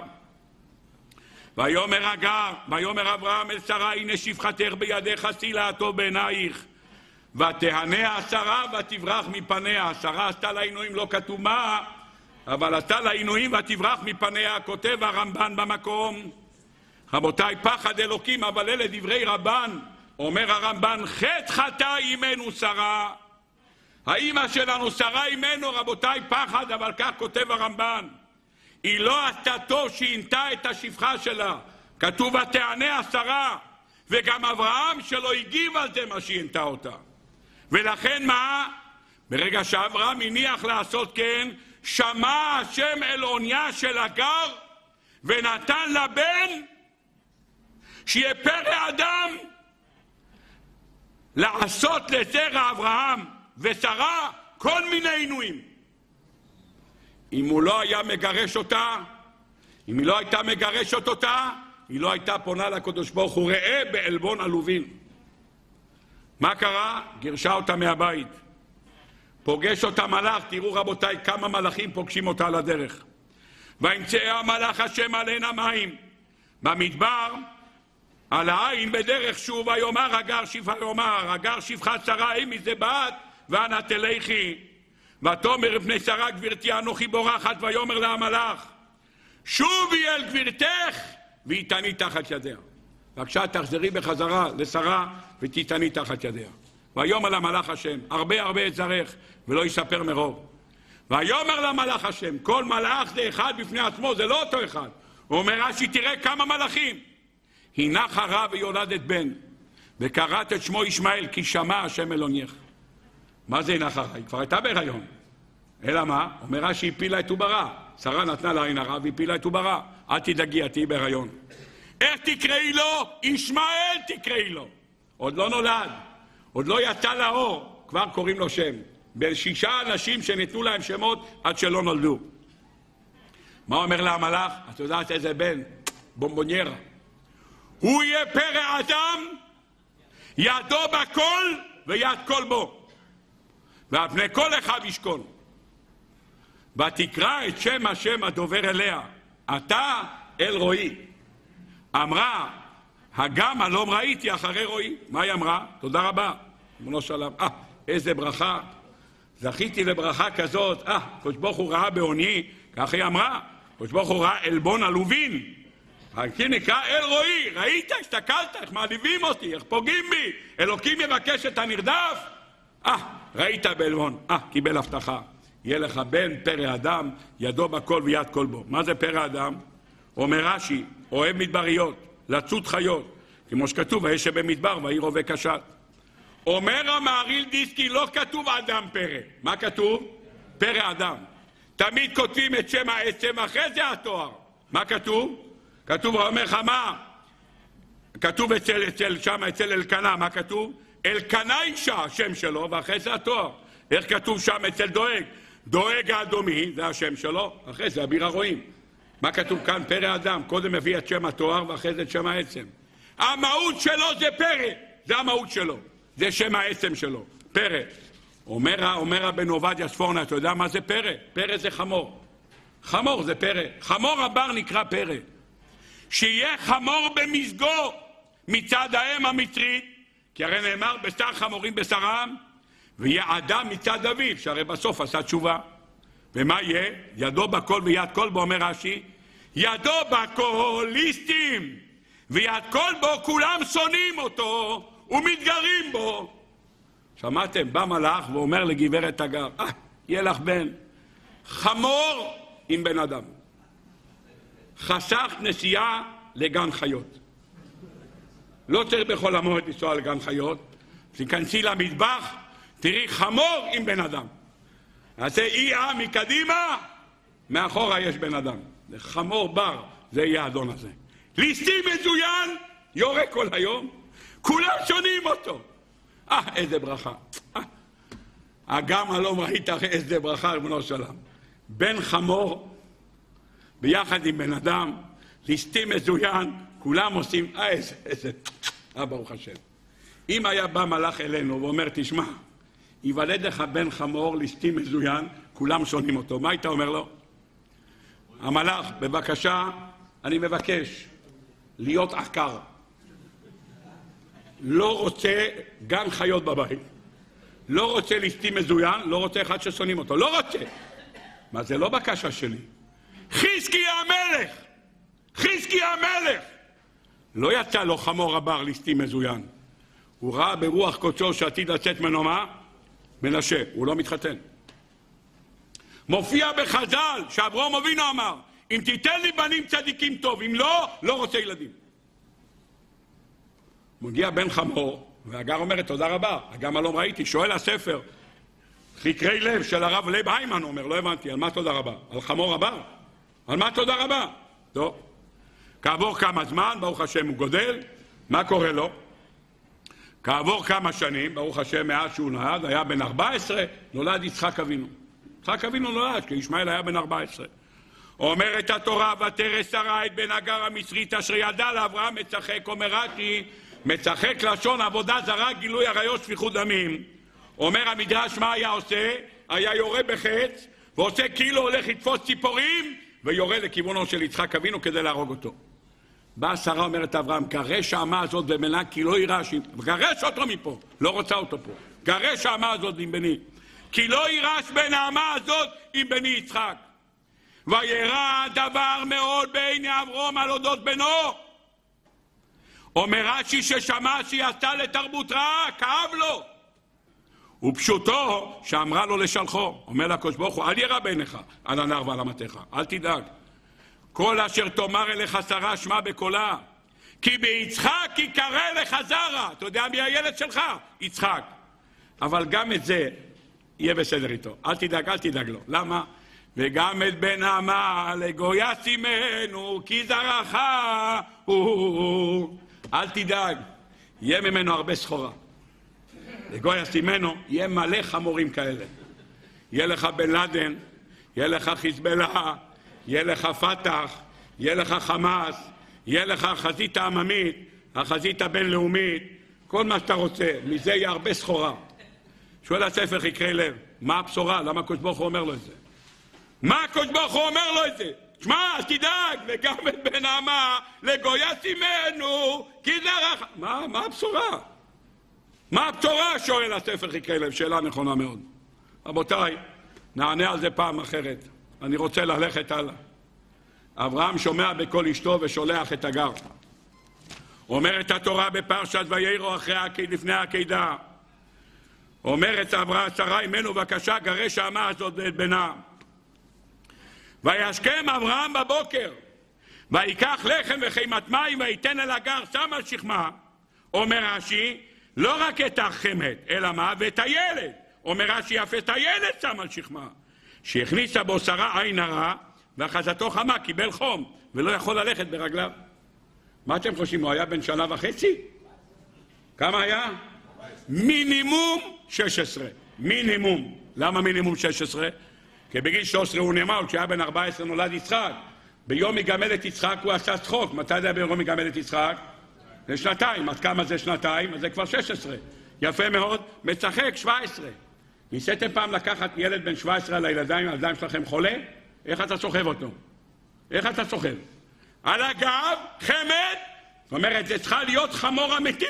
ויאמר הגר, ויאמר אברהם אל שרה, הנה שפחתך בידך, שילה הטוב בעינייך. ותהנה השרה ותברח מפניה. השרה עשתה לה עינויים, לא כתוב מה, אבל עשתה לה עינויים ותברח מפניה. כותב הרמב"ן במקום, רבותיי, פחד אלוקים, אבל אלה דברי רבן. אומר הרמב"ן, חטא חטא אימנו שרה. האמא שלנו שרה אימנו, רבותיי, פחד, אבל כך כותב הרמב"ן. היא לא עשתה טוב שינתה את השפחה שלה. כתוב ותענה השרה, וגם אברהם שלא הגיב על זה מה שינתה אותה. ולכן מה? ברגע שאברהם הניח לעשות כן, שמע השם אל עוניה של הגר, ונתן לה בן, שיהיה פרא אדם, לעשות לזרע אברהם ושרה כל מיני עינויים. אם הוא לא היה מגרש אותה, אם היא לא הייתה מגרשת אותה, היא לא הייתה פונה לקדוש ברוך הוא, ראה בעלבון עלובין. מה קרה? גירשה אותה מהבית. פוגש אותה מלאך, תראו רבותיי כמה מלאכים פוגשים אותה על הדרך. וימצא המלאך השם על עין המים במדבר, על העין בדרך שוב, ויאמר הגר שפחה, יאמר הגר שפחה שרה אמי זה בת, ואנה תלכי. ותאמר לפני שרה גברתי אנוכי בורחת, ויאמר לה המלאך שובי אל גברתך ויתני תחת ידיה. בבקשה תחזרי בחזרה לשרה ותתני תחת ידיה. ויאמר לה מלאך השם הרבה הרבה את זרעך ולא יספר מרוב. ויאמר לה מלאך השם, כל מלאך זה אחד בפני עצמו, זה לא אותו אחד. הוא אומר רש"י, תראה כמה מלאכים. הנה חרה ויולדת בן, וקראת את שמו ישמעאל, כי שמע השם אל עונייך. מה זה הנה חרה? היא כבר הייתה בהיריון. אלא מה? אומר רש"י, הפילה את עוברה. שרה נתנה לה עין הרע והפילה את עוברה. אל תדאגי, את תהיי בהיריון. איך תקראי לו? ישמעאל תקראי לו. עוד לא נולד, עוד לא יצא לאור, כבר קוראים לו שם. בין שישה אנשים שניתנו להם שמות עד שלא נולדו. מה אומר לה המלאך? את יודעת איזה בן? בומבוניירה. הוא יהיה פרא אדם, ידו בכל ויד כל בו, ועל פני כל אחד ישכון. ותקרא את שם השם הדובר אליה, אתה אל רועי. אמרה, הגם הלום ראיתי אחרי רועי. מה היא אמרה? תודה רבה. אמרו שלום. אה, איזה ברכה. זכיתי לברכה כזאת. אה, קדוש ברוך הוא ראה בעוני. כך היא אמרה. קדוש ברוך הוא ראה עלבון עלובין. כי נקרא אל רועי. ראית, הסתכלת, איך מעליבים אותי, איך פוגעים בי. אלוקים מבקש את הנרדף. אה, ראית בעלבון. אה, קיבל הבטחה. יהיה לך בן פרא אדם, ידו בכל ויד כל בו. מה זה פרא אדם? אומר רש"י, אוהב מדבריות, לצוד חיות, כמו שכתוב, וישב במדבר ויהי רובה קשת. אומר המהרי"ל דיסקי, לא כתוב אדם פרא. מה כתוב? פרא אדם. תמיד כותבים את שם העצם, אחרי זה התואר. מה כתוב? כתוב, אומר לך מה? כתוב אצל, אצל, שם אצל אלקנה, מה כתוב? אלקנה אישה, השם שלו, ואחרי זה התואר. איך כתוב שם אצל דואג? דואג האדומי, זה השם שלו, אחרי זה אביר הרועים. מה כתוב כאן? פרא אדם. קודם מביא את שם התואר ואחרי זה את שם העצם. המהות שלו זה פרא, זה המהות שלו, זה שם העצם שלו, פרא. אומר, אומר הבן עובדיה ספורנה, אתה יודע מה זה פרא? פרא זה חמור. חמור זה פרא. חמור הבר נקרא פרא. שיהיה חמור במזגו מצד האם המצרית, כי הרי נאמר בשר חמורים בשרם, ויהיה אדם מצד אביו, שהרי בסוף עשה תשובה. ומה יהיה? ידו בכל ויד כל בו, אומר רש"י, ידו בכל ליסטים, ויד כל בו כולם שונאים אותו ומתגרים בו. שמעתם? בא מלאך ואומר לגברת הגר, אה, יהיה לך בן, חמור עם בן אדם. חסך נסיעה לגן חיות. לא צריך בכל המועד לנסוע לגן חיות, תיכנסי למטבח, תראי חמור עם בן אדם. נעשה אי-אה מקדימה, מאחורה יש בן אדם. זה חמור בר, זה יהיה האדון הזה. ליסטים מזוין, יורה כל היום, כולם שונאים אותו. אה, איזה ברכה. אה, אגם הלום ראית איזה ברכה, ריבונו של עולם. בן חמור, ביחד עם בן אדם, ליסטים מזוין, כולם עושים, אה, איזה, איזה, אה, ברוך השם. אם היה בא מלאך אלינו ואומר, תשמע, יוולד לך בן חמור, ליסטים מזוין, כולם שונאים אותו. מה היית אומר לו? המלאך, בבקשה, אני מבקש להיות עקר. לא רוצה גן חיות בבית. לא רוצה ליסטים מזוין, לא רוצה אחד ששונאים אותו. לא רוצה. מה זה לא בקשה שלי? חזקי המלך! חזקי המלך! לא יצא לו חמור הבר ליסטים מזוין. הוא ראה ברוח קודשו שעתיד לצאת ממנו מה? מנשה, הוא לא מתחתן. מופיע בחז"ל שאברהם אבינו אמר, אם תיתן לי בנים צדיקים טוב, אם לא, לא רוצה ילדים. מגיע בן חמור, והגר אומרת, תודה רבה. גם הלום ראיתי, שואל הספר, חקרי לב של הרב לב היימן, אומר, לא הבנתי, על מה תודה רבה? על חמור הבא? על מה תודה רבה? טוב. כעבור כמה זמן, ברוך השם הוא גודל, מה קורה לו? כעבור כמה שנים, ברוך השם מאז שהוא נולד, היה בן ארבע עשרה, נולד יצחק אבינו. יצחק אבינו נולד, כי ישמעאל היה בן ארבע עשרה. אומרת התורה, ותרא שרה את בן הגר המצרית אשר ידע לאברהם מצחק, אומר רש"י, מצחק לשון עבודה זרה, גילוי עריות, שפיכות דמים. אומר המדרש, מה היה עושה? היה יורה בחץ, ועושה כאילו הולך לתפוס ציפורים, ויורה לכיוונו של יצחק אבינו כדי להרוג אותו. באה שרה, אומרת אברהם, גרש האמה הזאת במנה, כי לא יירש, גרש אותו מפה, לא רוצה אותו פה. גרש האמה הזאת עם בני, כי לא יירש בין האמה הזאת עם בני יצחק. וירא דבר מאוד בעיני אברהם על אודות בנו. אומר רש"י ששמע שהיא עשתה לתרבות רעה, כאב לו. ופשוטו שאמרה לו לשלחו. אומר לה הקדוש ברוך הוא, אל ירא בעיניך על הנער ועל אמתך, אל תדאג. כל אשר תאמר אליך שרה שמע בקולה, כי ביצחק יקרא לך זרע. אתה יודע מי הילד שלך? יצחק. אבל גם את זה יהיה בסדר איתו, אל תדאג, אל תדאג לו. למה? וגם את בן אמה לגויה שימנו, כי זרעך הוא. אל תדאג, יהיה ממנו הרבה סחורה. לגויה שימנו, יהיה מלא חמורים כאלה. יהיה לך בן לדן, יהיה לך חיזבאללה, יהיה לך פתח, יהיה לך חמאס, יהיה לך החזית העממית, החזית הבינלאומית, כל מה שאתה רוצה, מזה יהיה הרבה סחורה. שואל הספר חקרי לב, מה הבשורה? למה הקדוש ברוך הוא אומר לו את זה? מה הקדוש ברוך הוא אומר לו את זה? שמע, תדאג, וגם את בן אמה לגויה שימנו, כי זרעך. מה, מה הבשורה? מה הבשורה? שואל הספר חקרי לב, שאלה נכונה מאוד. רבותיי, נענה על זה פעם אחרת. אני רוצה ללכת הלאה. אברהם שומע בקול אשתו ושולח את הגר. אומרת התורה בפרשת ויירו אחרי העקיד, לפני העקידה. אומרת אברהם, שרה אמנו בבקשה גרש האמה הזאת ואת בנה. וישכם אברהם בבוקר, ויקח לחם וחימת מים ויתן אל הגר שם על שכמה. אומר רש"י, לא רק את החמת, אלא מה? ואת הילד. אומר רש"י, אף את הילד שם על שכמה. שהכניסה בו שרה עין הרע, ואחזתו חמה, קיבל חום, ולא יכול ללכת ברגליו. מה אתם חושבים? הוא היה בן שנה וחצי? כמה היה? מינימום שש עשרה. מינימום. למה מינימום שש עשרה? כי בגיל שלוש עשרה הוא נאמר, כשהיה בן ארבע עשרה נולד יצחק. ביום יגמל את יצחק הוא עשה צחוק. מתי זה ביום יגמל את יצחק? זה שנתיים. אז כמה זה שנתיים? אז זה כבר שש עשרה. יפה מאוד. מצחק שבע עשרה. ניסיתם פעם לקחת ילד בן שבע עשרה על הילדיים, הילדיים שלכם חולה? איך אתה סוחב אותו? איך אתה סוחב? על הגב, חמד. זאת אומרת, זה צריכה להיות חמור אמיתי.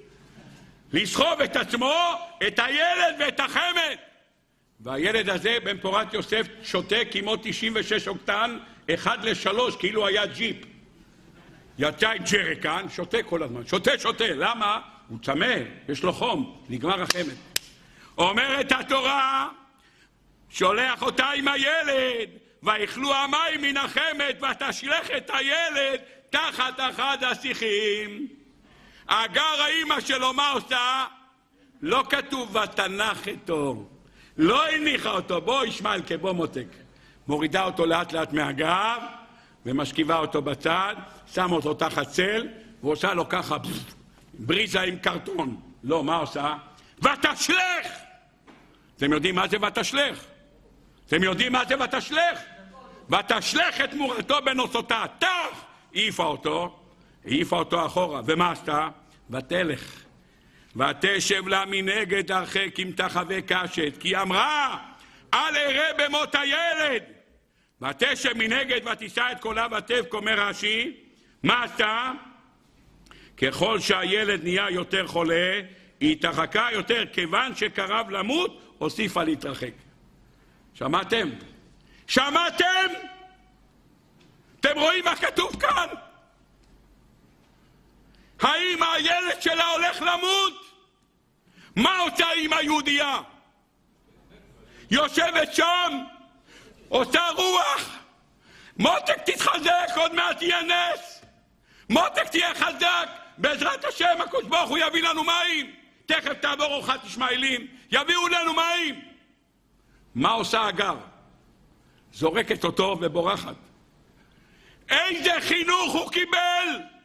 לסחוב את עצמו, את הילד ואת החמד. והילד הזה, בן פורת יוסף, שותה כמו תשעים ושש אוקטן, אחד לשלוש, כאילו היה ג'יפ. יצא עם ג'ריקן, שותה כל הזמן. שותה, שותה. למה? הוא צמא, יש לו חום, נגמר החמד. אומרת התורה, שולח אותה עם הילד, ויכלו המים מן החמד, ותשלח את הילד תחת אחד השיחים. הגר האמא שלו מה עושה? לא כתוב ותנח אותו, לא הניחה אותו, בוא ישמעאל כבוא מותק. מורידה אותו לאט לאט מהגב, ומשכיבה אותו בצד, שם אותו תחת צל, ועושה לו ככה בריזה עם קרטון. לא, מה עושה? ותשלח! אתם יודעים מה זה ותשלח? אתם יודעים מה זה ותשלח? ותשלח את מורתו בנוסותה, תח! העיפה אותו, העיפה אותו אחורה, ומה עשתה? ותלך. ותשב לה מנגד הרחק אם תחווה קשת, כי אמרה, אל אראה במות הילד. ותשב מנגד ותישא את קולה ותבך, אומר רש"י, מה עשתה? ככל שהילד נהיה יותר חולה, היא התרחקה יותר, כיוון שקרב למות, הוסיפה להתרחק. שמעתם? שמעתם? אתם רואים מה כתוב כאן? האם הילד שלה הולך למות? מה עושה אמא יהודייה? יושבת שם, עושה רוח, מותק תתחזק, עוד מעט יהיה נס. מותק תהיה חזק, בעזרת השם הקדוש ברוך הוא יביא לנו מים. תכף תעבור אורחת ישמעאלים, יביאו לנו מים. מה עושה הגר? זורקת אותו ובורחת. איזה חינוך הוא קיבל?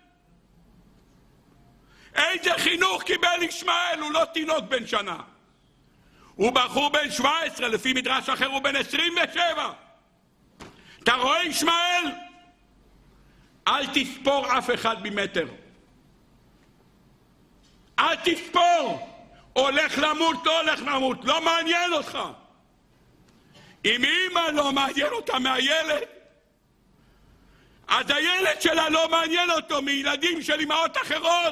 איזה חינוך קיבל ישמעאל? הוא לא תינוק בן שנה, הוא בחור בן שבע עשרה, לפי מדרש אחר הוא בן עשרים ושבע. אתה רואה ישמעאל? אל תספור אף אחד ממטר, אל תספור. הולך למות, לא הולך למות, לא מעניין אותך. אם אמא לא מעניין אותה מהילד, אז הילד שלה לא מעניין אותו מילדים של אמהות אחרות.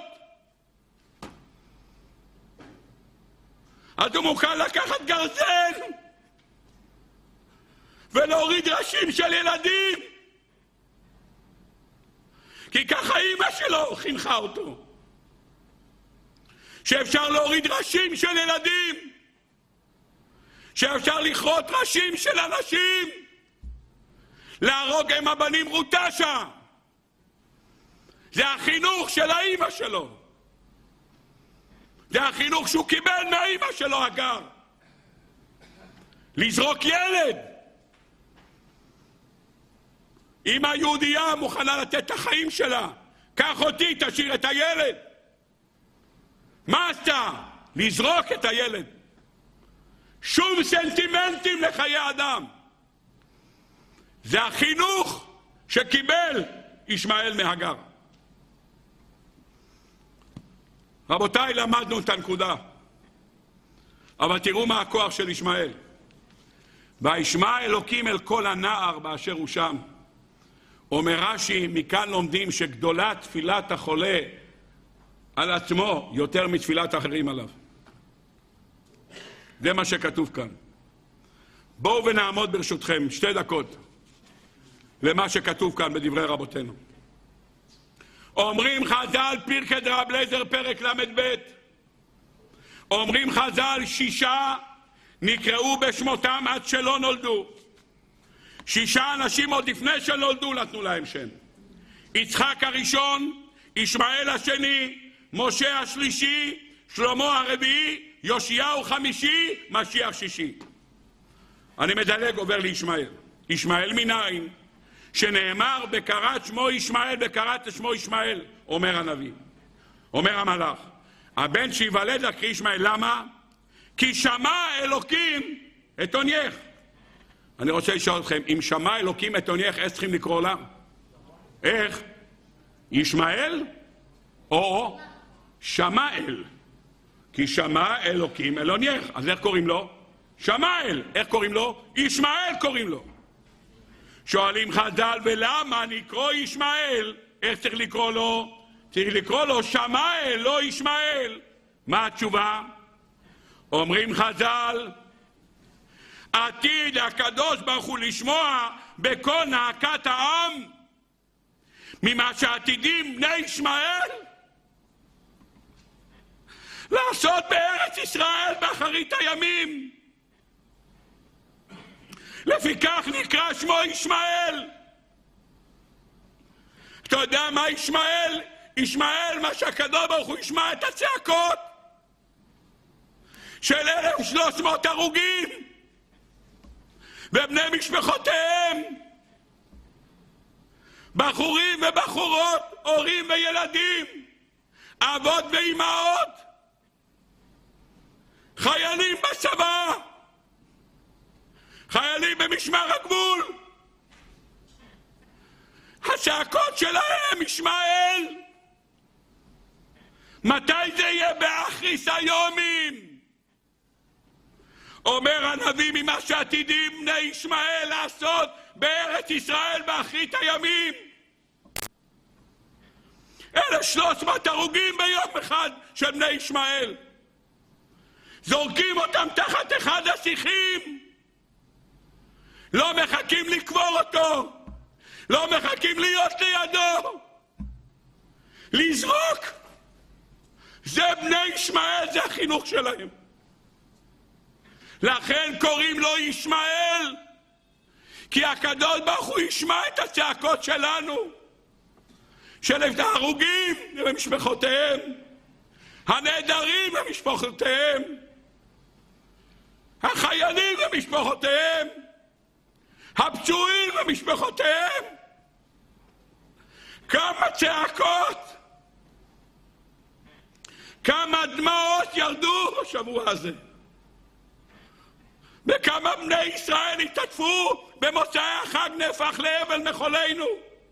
אז הוא מוכן לקחת גרזן ולהוריד ראשים של ילדים, כי ככה אמא שלו חינכה אותו, שאפשר להוריד ראשים של ילדים, שאפשר לכרות ראשים של אנשים, להרוג עם הבנים רוטשה. זה החינוך של האמא שלו, זה החינוך שהוא קיבל מהאמא שלו הגר. לזרוק ילד. אמא יהודייה מוכנה לתת את החיים שלה, קח אותי, תשאיר את הילד. מה עשתה? לזרוק את הילד. שום סנטימנטים לחיי אדם. זה החינוך שקיבל ישמעאל מהגר. רבותיי, למדנו את הנקודה, אבל תראו מה הכוח של ישמעאל. וישמע אלוקים אל כל הנער באשר הוא שם. אומר רש"י, מכאן לומדים שגדולה תפילת החולה על עצמו יותר מתפילת אחרים עליו. זה מה שכתוב כאן. בואו ונעמוד ברשותכם שתי דקות למה שכתוב כאן בדברי רבותינו. אומרים חז"ל, פרקי דרב אליעזר פרק למד ב', אומרים חז"ל, שישה נקראו בשמותם עד שלא נולדו. שישה אנשים עוד לפני שנולדו נתנו להם שם. יצחק הראשון, ישמעאל השני, משה השלישי, שלמה הרביעי, יאשיהו חמישי, משיח שישי. אני מדלג, עובר לישמעאל. ישמעאל מניין? שנאמר בקראת שמו ישמעאל, בקראת שמו ישמעאל, אומר הנביא, אומר המלאך, הבן שיוולד לקרוא ישמעאל. למה? כי שמע אלוקים את עונייך. אני רוצה לשאול אתכם, אם שמע אלוקים את עונייך, איך צריכים לקרוא לה? איך? ישמעאל או שמעאל? כי שמע אלוקים אל עונייך. אז איך קוראים לו? שמעאל. איך קוראים לו? ישמעאל קוראים לו. שואלים חז"ל, ולמה נקרוא ישמעאל? איך צריך לקרוא לו? צריך לקרוא לו שמעאל, לא ישמעאל. מה התשובה? אומרים חז"ל, עתיד הקדוש ברוך הוא לשמוע בכל נאקת העם ממה שעתידים בני ישמעאל לעשות בארץ ישראל באחרית הימים. לפיכך נקרא שמו ישמעאל. אתה יודע מה ישמעאל? ישמעאל מה שהקדוש ברוך הוא ישמע את הצעקות של אלף ושלוש מאות הרוגים ובני משפחותיהם, בחורים ובחורות, הורים וילדים, אבות ואימהות, חיילים בצבא, חיילים במשמר הגבול. הצעקות שלהם, ישמעאל. מתי זה יהיה? באחריס היומים. אומר הנביא, ממה שעתידים בני ישמעאל לעשות בארץ ישראל באחרית הימים. אלה שלוש מאות הרוגים ביום אחד של בני ישמעאל. זורקים אותם תחת אחד השיחים. לא מחכים לקבור אותו, לא מחכים להיות לידו, לזרוק. זה בני ישמעאל, זה החינוך שלהם. לכן קוראים לו ישמעאל, כי הקדוש ברוך הוא ישמע את הצעקות שלנו, של ההרוגים ומשפחותיהם, הנעדרים ומשפחותיהם, החיילים ומשפחותיהם, הפצועים ומשפחותיהם. כמה צעקות, כמה דמעות ירדו בשבוע הזה, וכמה בני ישראל התעטפו במוצאי החג נהפך לאבל מחולנו.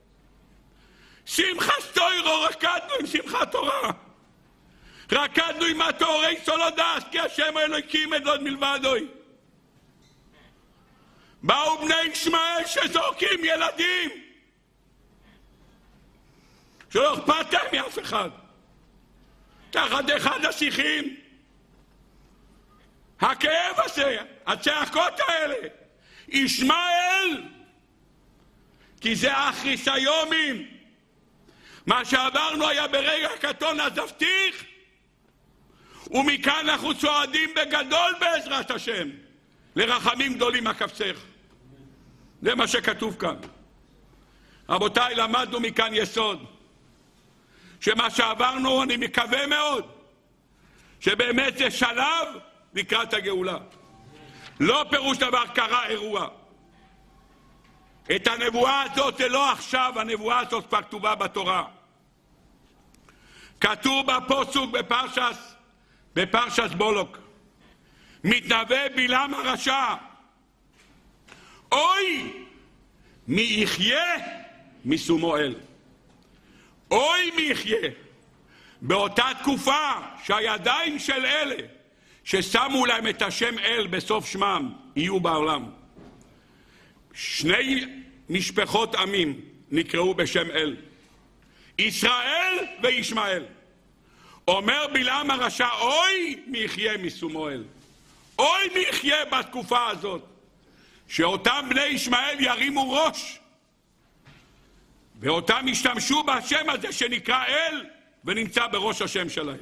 שמחת תורה רקדנו עם שמחת תורה, רקדנו עם התאורי סולודס, כי השם אלוקים אין עוד מלבדוי. באו בני ישמעאל שזורקים ילדים שלא אכפת להם מאף אחד, תחת אחד השיחים. הכאב הזה, הצעקות האלה, ישמעאל, כי זה האחריסיומים. מה שעברנו היה ברגע קטון עזבתיך, ומכאן אנחנו צועדים בגדול בעזרת השם לרחמים גדולים אקבצך. זה מה שכתוב כאן. רבותיי, למדנו מכאן יסוד, שמה שעברנו, אני מקווה מאוד שבאמת זה שלב לקראת הגאולה. לא פירוש דבר קרה אירוע. את הנבואה הזאת זה לא עכשיו, הנבואה הזאת כבר כתובה בתורה. כתוב בפסוק בפרשת בפרשת בולוק, מתנבא בלעם הרשע, אוי מי יחיה משומו אל. אוי מי יחיה. באותה תקופה שהידיים של אלה ששמו להם את השם אל בסוף שמם יהיו בעולם, שני משפחות עמים נקראו בשם אל, ישראל וישמעאל. אומר בלעם הרשע, אוי מי יחיה משומו אל. אוי מי יחיה בתקופה הזאת, שאותם בני ישמעאל ירימו ראש ואותם ישתמשו בשם הזה שנקרא אל ונמצא בראש השם שלהם.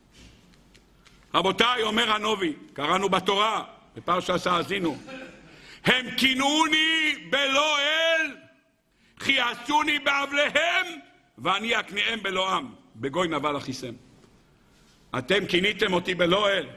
רבותיי, אומר הנובי, קראנו בתורה בפרשת האזינו, הם כינוני בלא אל, חייסוני באבליהם, ואני אקניהם בלא עם, בגוי נבל אחיסם. אתם כיניתם אותי בלא אל,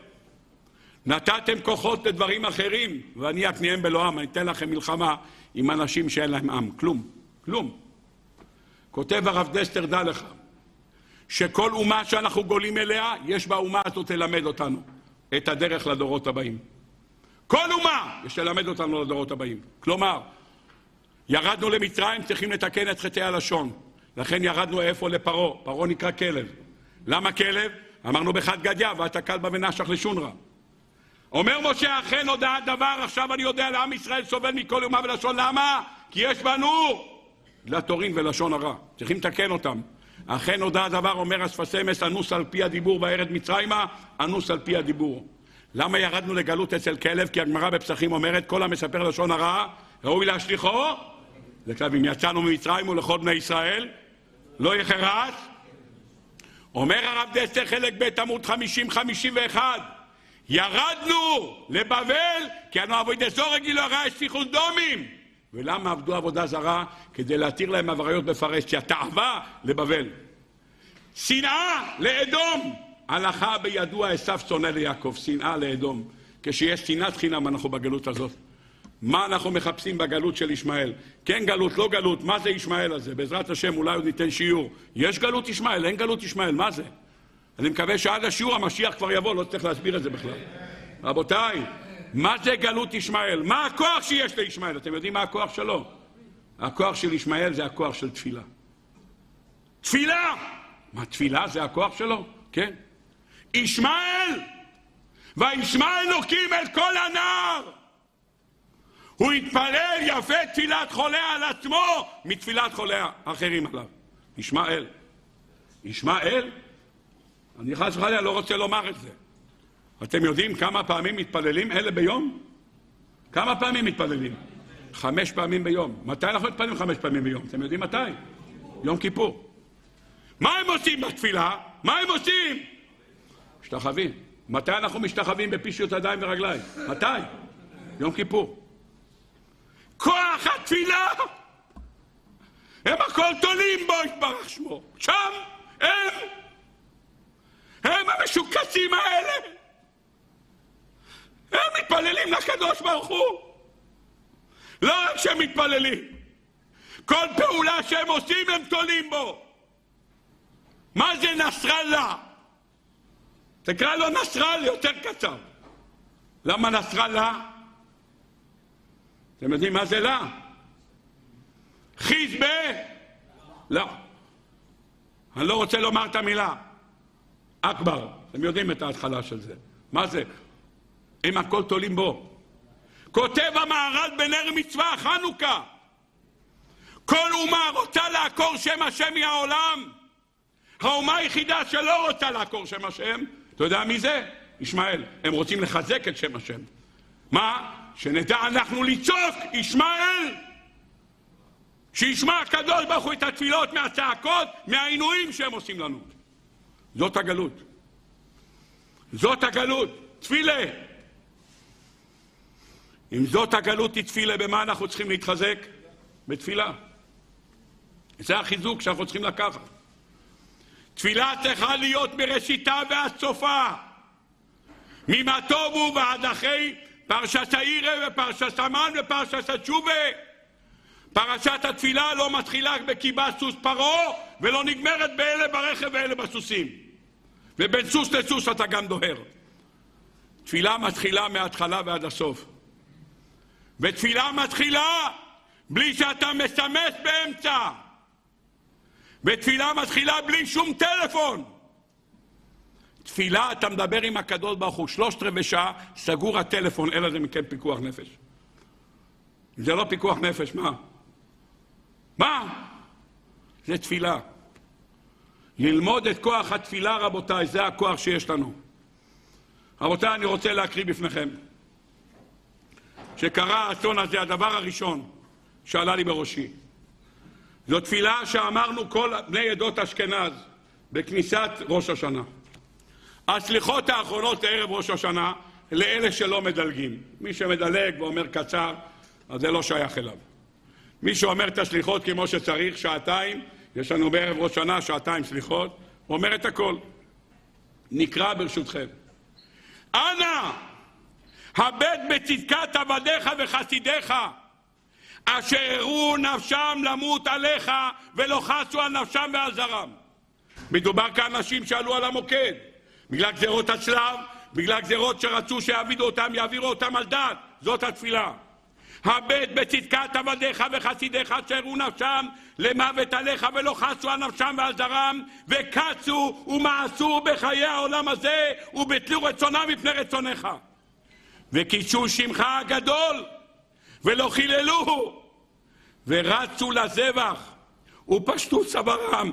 נתתם כוחות לדברים אחרים, ואני אקניהם בלא עם. אני אתן לכם מלחמה עם אנשים שאין להם עם. כלום, כלום. כותב הרב דסטר, דע לך שכל אומה שאנחנו גולים אליה, יש באומה הזאת ללמד אותנו את הדרך לדורות הבאים. כל אומה יש ללמד אותנו לדורות הבאים. כלומר, ירדנו למצרים, צריכים לתקן את חטאי הלשון. לכן ירדנו איפה? לפרעה. פרעה נקרא כלב. למה כלב? אמרנו בחד גדיה, ואתה כלבה ונשך לשונרה. אומר משה, אכן הודע הדבר, עכשיו אני יודע לעם ישראל סובל מכל אומה ולשון. למה? כי יש בנו לתורין ולשון הרע. צריכים לתקן אותם. אכן הודע הדבר, אומר אספסמס, אנוס על פי הדיבור בארץ מצרימה, אנוס על פי הדיבור. למה ירדנו לגלות אצל כלב? כי הגמרא בפסחים אומרת, כל המספר לשון הרע, ראוי להשליחו לכלב. אם יצאנו ממצרים ולכל בני ישראל, לא יחרץ. אומר הרב דסטר חלק ב' עמוד חמישים חמישים ואחת, ירדנו לבבל כי אנו עבודי זורג גילו הרע השפיכו דומים. ולמה עבדו עבודה זרה? כדי להתיר להם עבריות בפרסיה. תאווה לבבל, שנאה לאדום. הלכה בידוע עשיו שונא ליעקב, שנאה לאדום. כשיש שנאת חינם אנחנו בגלות הזאת. מה אנחנו מחפשים בגלות של ישמעאל? כן גלות, לא גלות, מה זה ישמעאל הזה? בעזרת השם אולי עוד ניתן שיעור. יש גלות ישמעאל, אין גלות ישמעאל, מה זה? אני מקווה שעד השיעור המשיח כבר יבוא, לא צריך להסביר את זה בכלל. רבותיי, מה זה גלות ישמעאל? מה הכוח שיש לישמעאל? אתם יודעים מה הכוח שלו? הכוח של ישמעאל זה הכוח של תפילה. תפילה! מה, תפילה זה הכוח שלו? כן. ישמעאל! וישמע אלוקים אל כל הנער! הוא התפלל יפה תפילת חולה על עצמו מתפילת חולה אחרים עליו. ישמעאל. ישמעאל? אני חס וחלילה לא רוצה לומר את זה. אתם יודעים כמה פעמים מתפללים אלה ביום? כמה פעמים מתפללים? חמש פעמים ביום. מתי אנחנו מתפללים חמש פעמים ביום? אתם יודעים מתי? יום כיפור. מה הם עושים בתפילה? מה הם עושים? משתחווים. מתי אנחנו משתחווים בפישיות ידיים ורגליים? מתי? יום כיפור. כוח התפילה, הם הכל תולים בו יתברך שמו. שם הם, הם המשוקצים האלה, הם מתפללים לקדוש ברוך הוא. לא רק שהם מתפללים, כל פעולה שהם עושים הם תולים בו. מה זה נסראללה? תקרא לו נסראללה, יותר קצר. למה נסראללה? אתם יודעים מה זה לה? חיזבא? לא. אני לא רוצה לומר את המילה. אכבר. אתם יודעים את ההתחלה של זה. מה זה? הם הכל תולים בו. כותב המהר"ל בנר מצווה חנוכה, כל אומה רוצה לעקור שם השם מהעולם. האומה היחידה שלא רוצה לעקור שם השם, אתה יודע מי זה? ישמעאל. הם רוצים לחזק את שם השם. מה? שנדע אנחנו לצעוק ישמעאל, שישמע הקדוש ברוך הוא את התפילות מהצעקות, מהעינויים שהם עושים לנו. זאת הגלות, זאת הגלות. תפילה. אם זאת הגלות היא תפילה, במה אנחנו צריכים להתחזק? בתפילה. זה החיזוק שאנחנו צריכים לקחת. תפילה צריכה להיות מראשיתה ועד סופה, ממה טובו ועד אחרי פרשת העירה ופרשת המן ופרשת התשובה. פרשת התפילה לא מתחילה בקיבה סוס פרעה, ולא נגמרת באלה ברכב ואלה בסוסים, ובין סוס לסוס אתה גם דוהר. תפילה מתחילה מההתחלה ועד הסוף, ותפילה מתחילה בלי שאתה מסמס באמצע, ותפילה מתחילה בלי שום טלפון. תפילה אתה מדבר עם הקדוש ברוך הוא שלושת רבעי שעה, סגור הטלפון, אלא זה מכן פיקוח נפש. זה לא פיקוח נפש, מה? מה? זה תפילה. ללמוד את כוח התפילה, רבותיי, זה הכוח שיש לנו. רבותיי, אני רוצה להקריא בפניכם שקרה האסון הזה, הדבר הראשון שעלה לי בראשי. זו תפילה שאמרנו כל בני עדות אשכנז בכניסת ראש השנה. הסליחות האחרונות לערב ראש השנה לאלה שלא מדלגים. מי שמדלג ואומר קצר, אז זה לא שייך אליו. מי שאומר את הסליחות כמו שצריך, שעתיים, יש לנו בערב ראש שנה שעתיים סליחות, אומר את הכל. נקרא ברשותכם. אנא, הבט בצדקת עבדיך וחסידיך, אשר הראו נפשם למות עליך ולא חסו על נפשם ועל זרם. מדובר כאנשים שעלו על המוקד בגלל גזירות הצלב, בגלל גזירות שרצו שיעבידו אותם, יעבירו אותם על דת. זאת התפילה. הבט בצדקת עבדיך וחסידיך אשר הראו נפשם למוות עליך ולא חסו על נפשם ועל זרם, וקצו ומעשו בחיי העולם הזה ובטלו רצונם מפני רצונך, וקידשו שמך הגדול ולא חיללוהו, ורצו לזבח ופשטו צווארם,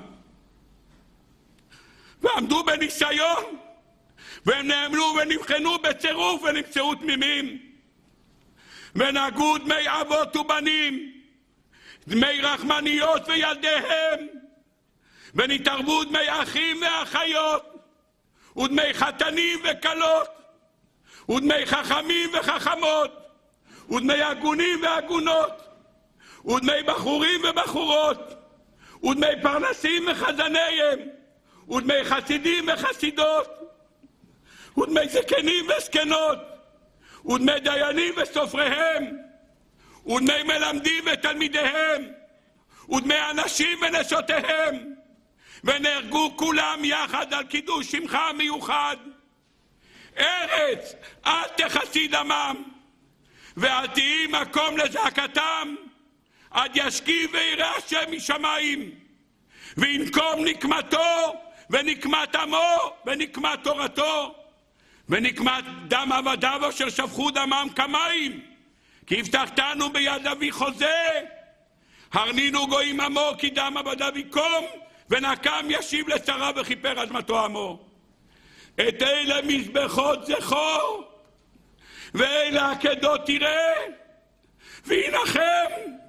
ועמדו בניסיון, והם נאמנו ונבחנו בצירוף ונמצאו תמימים, ונהגו דמי אבות ובנים, דמי רחמניות וילדיהם, ונתערבו דמי אחים ואחיות, ודמי חתנים וכלות, ודמי חכמים וחכמות, ודמי הגונים והגונות, ודמי בחורים ובחורות, ודמי פרנסים וחזניהם, ודמי חסידים וחסידות, ודמי זקנים וזקנות, ודמי דיינים וסופריהם, ודמי מלמדים ותלמידיהם, ודמי אנשים ונשותיהם, ונהרגו כולם יחד על קידוש שמך המיוחד. ארץ, אל תחסי דמם, ואל תהי מקום לזעקתם, עד ישקיע וירא השם משמיים, וינקום נקמתו, ונקמת עמו, ונקמת תורתו, ונקמת דם עבדיו אשר שפכו דמם כמים, כי הבטחתנו ביד אבי חוזה, הרנינו גויים עמו, כי דם עבדיו יקום, ונקם ישיב לשרה וכיפר אדמתו עמו. את אלה מזבחות זכור, ואלה עקדות תראה, וינחם,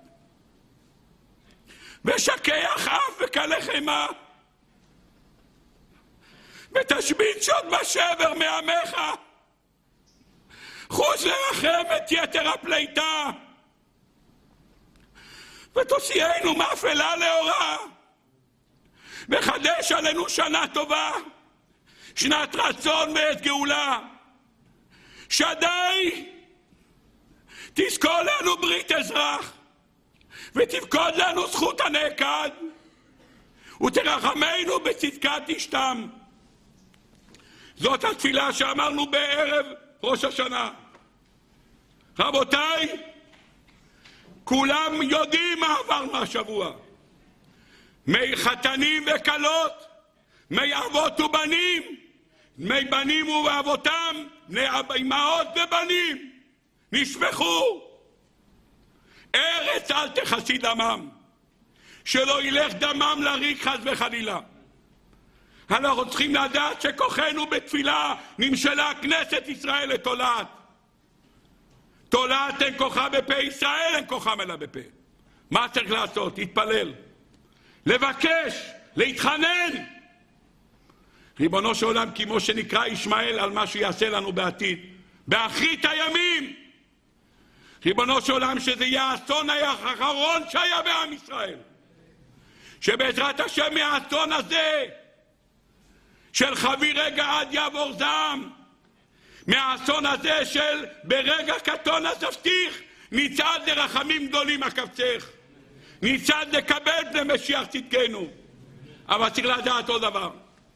ושכח אף וקלה חמה, ותשבית שוד בשבר מעמך, חוץ לרחם את יתר הפליטה, ותוציאנו מאפלה לאורה, וחדש עלינו שנה טובה, שנת רצון ועת גאולה. שדי תזכור לנו ברית אזרח, ותפקוד לנו זכות הנעקד, ותרחמנו בצדקת אשתם. זאת התפילה שאמרנו בערב ראש השנה. רבותיי, כולם יודעים מה עברנו השבוע. מי חתנים וכלות, מי אבות ובנים, מי בנים ואבותם, בני אמהות ובנים, נשפכו. ארץ אל תחסי דמם, שלא ילך דמם לריק חס וחלילה. אנחנו צריכים לדעת שכוחנו בתפילה. נמשלה כנסת ישראל לתולעת. תולעת אין כוחה בפה, ישראל אין כוחם אלא בפה. מה צריך לעשות? להתפלל, לבקש, להתחנן. ריבונו של עולם, כמו שנקרא ישמעאל על מה שיעשה לנו בעתיד, באחרית הימים. ריבונו של עולם, שזה יהיה האסון האחרון שהיה בעם ישראל. שבעזרת השם מהאסון הזה, של חבי רגע עד יעבור זעם, מהאסון הזה של ברגע קטון אספתיך, ניצד לרחמים גדולים אקבצך, ניצד לקבל בני משיח צדקנו. אבל צריך לדעת עוד דבר,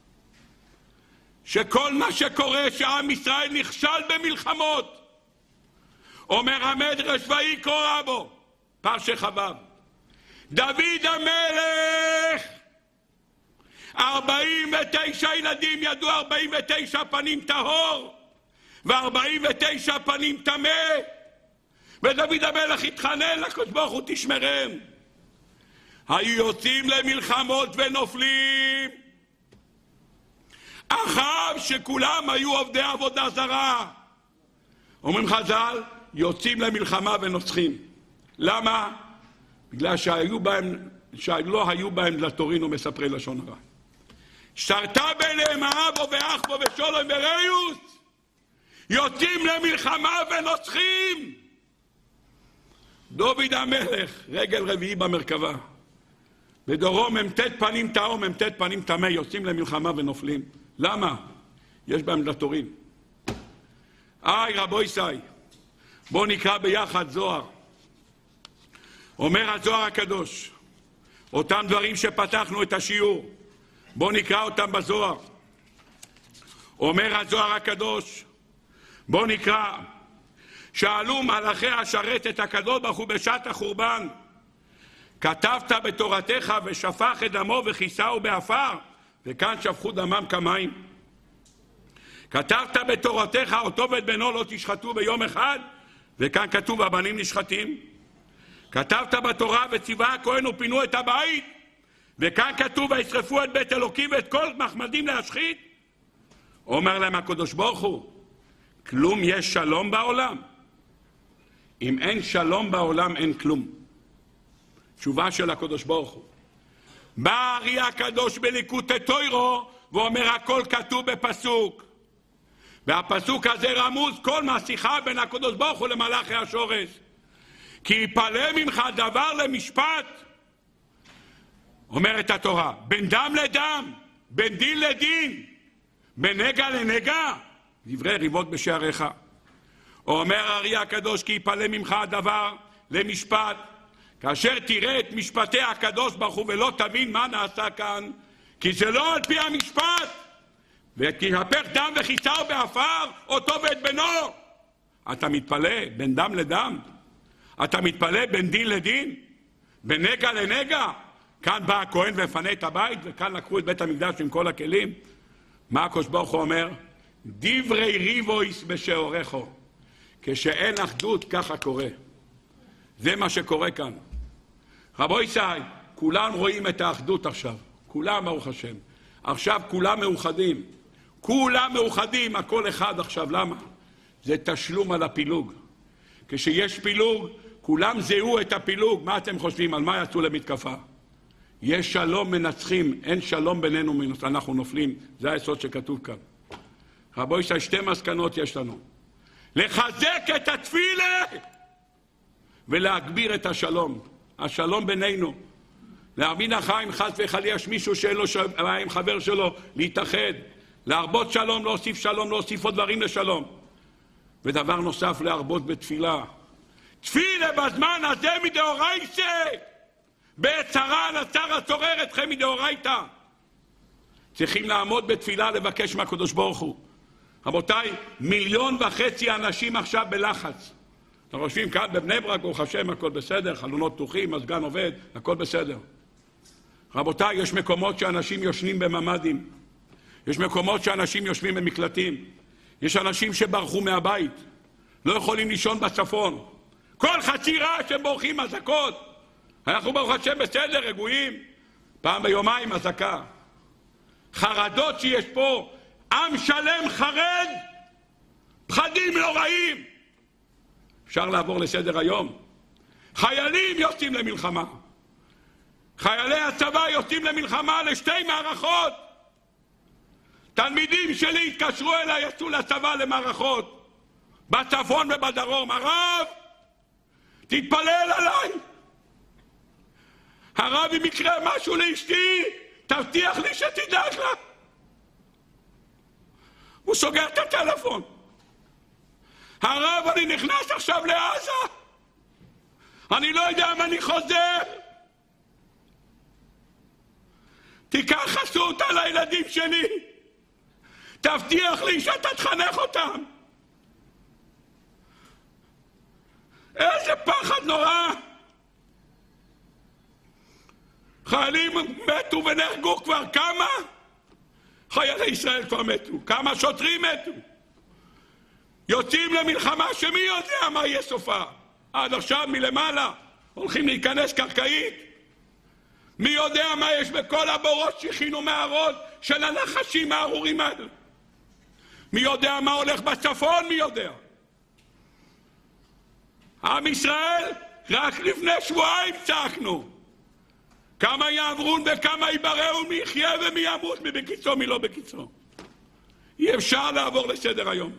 שכל מה שקורה שעם ישראל נכשל במלחמות, אומר המדרש ויקרא בו פרשי חבב, דוד המלך ארבעים ותשע ילדים ידעו ארבעים ותשע פנים טהור וארבעים ותשע פנים טמא, ודוד המלך התחנן לקדוש ברוך הוא תשמרם. היו יוצאים למלחמות ונופלים, אחר שכולם היו עובדי עבודה זרה. אומרים חז"ל, יוצאים למלחמה ונוצחים. למה? בגלל שהיו בהם, שלא היו בהם דלתורין ומספרי לשון הרע. שרתה ביניהם האבו ואחבו ושולם וריוס, יוצאים למלחמה ונוצחים. דוד המלך, רגל רביעי במרכבה, בדורו ממתת פנים טהור, ממתת פנים טמא, יוצאים למלחמה ונופלים. למה? יש בהם דלתורין. איי רבו ישי, בואו נקרא ביחד זוהר. אומר הזוהר הקדוש, אותם דברים שפתחנו את השיעור, בואו נקרא אותם בזוהר. אומר הזוהר הקדוש, בואו נקרא, שאלו מלאכי השרת את הקדוש ברוך הוא בשעת החורבן, כתבת בתורתך ושפך את דמו וכיסהו באפר, וכאן שפכו דמם כמים. כתבת בתורתך אותו ואת בנו לא תשחטו ביום אחד, וכאן כתוב הבנים נשחטים. כתבת בתורה וציווה הכהן ופינו את הבית, וכאן כתוב וישרפו את בית אלוקים ואת כל מחמדים להשחית. אומר להם הקדוש ברוך הוא, כלום יש שלום בעולם? אם אין שלום בעולם אין כלום. תשובה של הקדוש ברוך הוא. בא הארי הקדוש בליקוטי תוירו ואומר הכל כתוב בפסוק, והפסוק הזה רמוז כל מהשיחה בין הקדוש ברוך הוא למלאכי השורש. כי יפלא ממך דבר למשפט, אומרת התורה, בין דם לדם, בין דין לדין, בין נגע לנגע, דברי ריבות בשעריך. אומר הארי הקדוש כי יפלא ממך הדבר למשפט, כאשר תראה את משפטי הקדוש ברוך הוא ולא תבין מה נעשה כאן, כי זה לא על פי המשפט. וכי הפך דם וכיסהו באפר אותו ואת בנו. אתה מתפלא בין דם לדם? אתה מתפלא בין דין לדין? בין נגע לנגע? כאן בא הכהן ומפנה את הבית, וכאן לקחו את בית המקדש עם כל הכלים. מה הקדוש ברוך הוא אומר? דברי ריבויס בשעוריכו. כשאין אחדות ככה קורה. זה מה שקורה כאן. רבו ישי, כולם רואים את האחדות עכשיו. כולם ברוך השם. עכשיו כולם מאוחדים. כולם מאוחדים, הכל אחד עכשיו. למה? זה תשלום על הפילוג. כשיש פילוג, כולם זהו את הפילוג. מה אתם חושבים? על מה יצאו למתקפה? יש שלום מנצחים, אין שלום בינינו, אנחנו נופלים. זה היסוד שכתוב כאן. רבו ישי, שתי מסקנות יש לנו. לחזק את התפילה ולהגביר את השלום. השלום בינינו. להרבין החיים, חס וחלילה מישהו שאין לו בעיה עם חבר שלו, להתאחד. להרבות שלום, להוסיף שלום, להוסיף עוד דברים לשלום. ודבר נוסף, להרבות בתפילה. תפילה בזמן הזה מדאורייתא. בעת צרה נצר הצורר אתכם מדאורייתא. צריכים לעמוד בתפילה לבקש מהקדוש ברוך הוא. רבותיי, מיליון וחצי אנשים עכשיו בלחץ. אתם חושבים כאן בבני ברק, ברוך השם, הכל בסדר, חלונות פתוחים, מזגן עובד, הכל בסדר. רבותיי, יש מקומות שאנשים יושנים בממדים. יש מקומות שאנשים יושבים במקלטים. יש אנשים שברחו מהבית. לא יכולים לישון בצפון. כל חצי רע שהם בורחים אזעקות. אנחנו ברוך השם בסדר, רגועים. פעם ביומיים אזעקה. חרדות שיש פה. עם שלם חרד. פחדים נוראים. אפשר לעבור לסדר היום. חיילים יוצאים למלחמה. חיילי הצבא יוצאים למלחמה לשתי מערכות. תלמידים שלי התקשרו אליי, יצאו לצבא למערכות. בצפון ובדרום. הרב, תתפלל עליי. הרב, אם יקרה משהו לאשתי, תבטיח לי שתדאג לה. הוא סוגר את הטלפון. הרב, אני נכנס עכשיו לעזה. אני לא יודע אם אני חוזר. תיקח חסות על הילדים שלי. תבטיח לי שאתה תחנך אותם. איזה פחד נורא. חיילים מתו ונהרגו כבר. כמה? חיילי ישראל כבר מתו. כמה שוטרים מתו. יוצאים למלחמה שמי יודע מה יהיה סופה. עד עכשיו מלמעלה הולכים להיכנס קרקעית. מי יודע מה יש בכל הבורות שהכינו מהארון של הנחשים הארורים האלה. מי יודע מה הולך בצפון, מי יודע. עם ישראל, רק לפני שבועיים צעקנו. כמה יעברון וכמה ייבראו, מי יחיה ומי ימות, מי בקיצו, מי לא בקיצו. אי אפשר לעבור לסדר היום.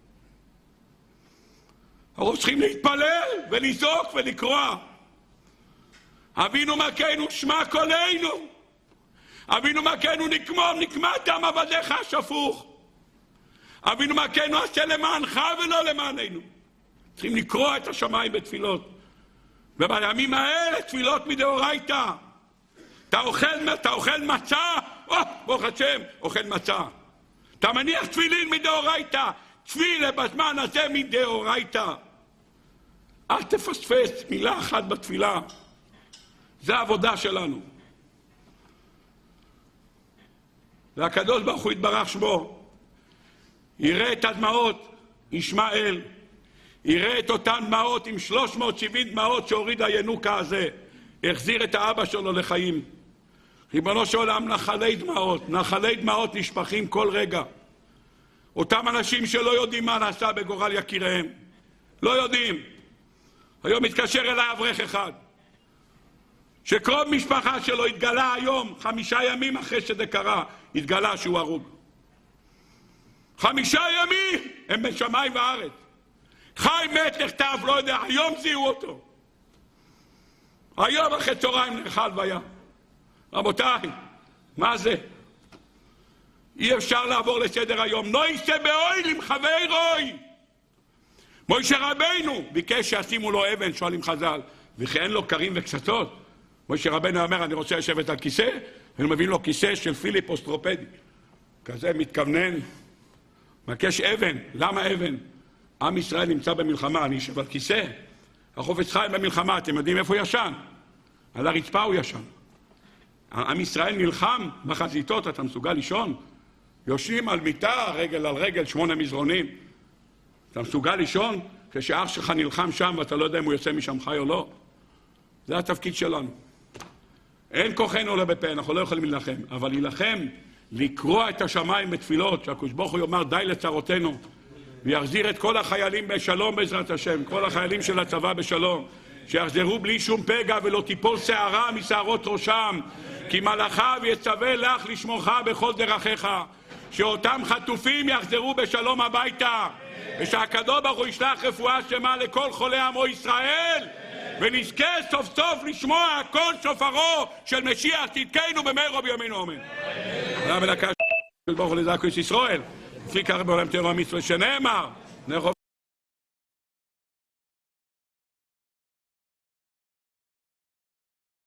אנחנו צריכים להתפלל ולזעוק ולקרוע. אבינו מלכנו שמע קולנו. אבינו מלכנו נקמום נקמת דם עבדיך השפוך. אבינו מלכנו עשה למענך ולא למעננו. צריכים לקרוע את השמיים בתפילות. ובימים האלה תפילות מדאורייתא. אתה אוכל, אתה אוכל מצה, או, ברוך השם, אוכל מצה. אתה מניח תפילין מדאורייתא. תפילה בזמן הזה מדאורייתא. אל תפספס מילה אחת בתפילה. זה העבודה שלנו. והקדוש ברוך הוא יתברך שמו. יראה את הדמעות, ישמע אל. יראה את אותן דמעות עם שלוש מאות שבעים דמעות שהוריד הינוקה הזה. החזיר את האבא שלו לחיים. ריבונו של עולם, נחלי דמעות. נחלי דמעות נשפכים כל רגע. אותם אנשים שלא יודעים מה נעשה בגורל יקיריהם. לא יודעים. היום מתקשר אליי אברך אחד. שקרוב משפחה שלו התגלה היום, חמישה ימים אחרי שזה קרה, התגלה שהוא הרוג. חמישה ימים הם בין שמיים וארץ. חי מת נכתב, לא יודע, היום זיהו אותו. היום אחרי צהריים נאכל ויה. רבותיי, מה זה? אי אפשר לעבור לסדר היום. לא יישא באוהל עם חברי רוי. משה רבנו ביקש שישימו לו אבן, שואלים חז"ל, וכי אין לו קרים וקצצות. משה רבנו אומר, אני רוצה לשבת על כיסא, ואני מביא לו כיסא של פיליפ אוסטרופדי. כזה מתכוונן, מבקש אבן. למה אבן? עם ישראל נמצא במלחמה, אני יושב על כיסא. החופץ חיים במלחמה, אתם יודעים איפה הוא ישן? על הרצפה הוא ישן. עם ישראל נלחם בחזיתות, אתה מסוגל לישון? יושבים על מיטה, רגל על רגל, שמונה מזרונים. אתה מסוגל לישון? כשאח שלך נלחם שם ואתה לא יודע אם הוא יוצא משם חי או לא. זה התפקיד שלנו. אין כוחנו לא בפה, אנחנו לא יכולים להילחם, אבל להילחם, לקרוע את השמיים בתפילות, שהקדוש ברוך הוא יאמר די לצרותינו, ויחזיר את כל החיילים בשלום בעזרת השם, כל החיילים של הצבא בשלום, שיחזרו בלי שום פגע ולא תיפול שערה משערות ראשם, כי מלאכיו יצווה לך לשמורך בכל דרכיך, שאותם חטופים יחזרו בשלום הביתה, ושהקדוש ברוך הוא ישלח רפואה שלמה לכל חולי עמו ישראל, ונזכה סוף סוף לשמוע קול שופרו של משיח צדקנו במהרה בימינו אמן. רב אלוקי של ברוך הוא לזכו את ישראל, לפי כך בעולם תורה מצווה שנאמר,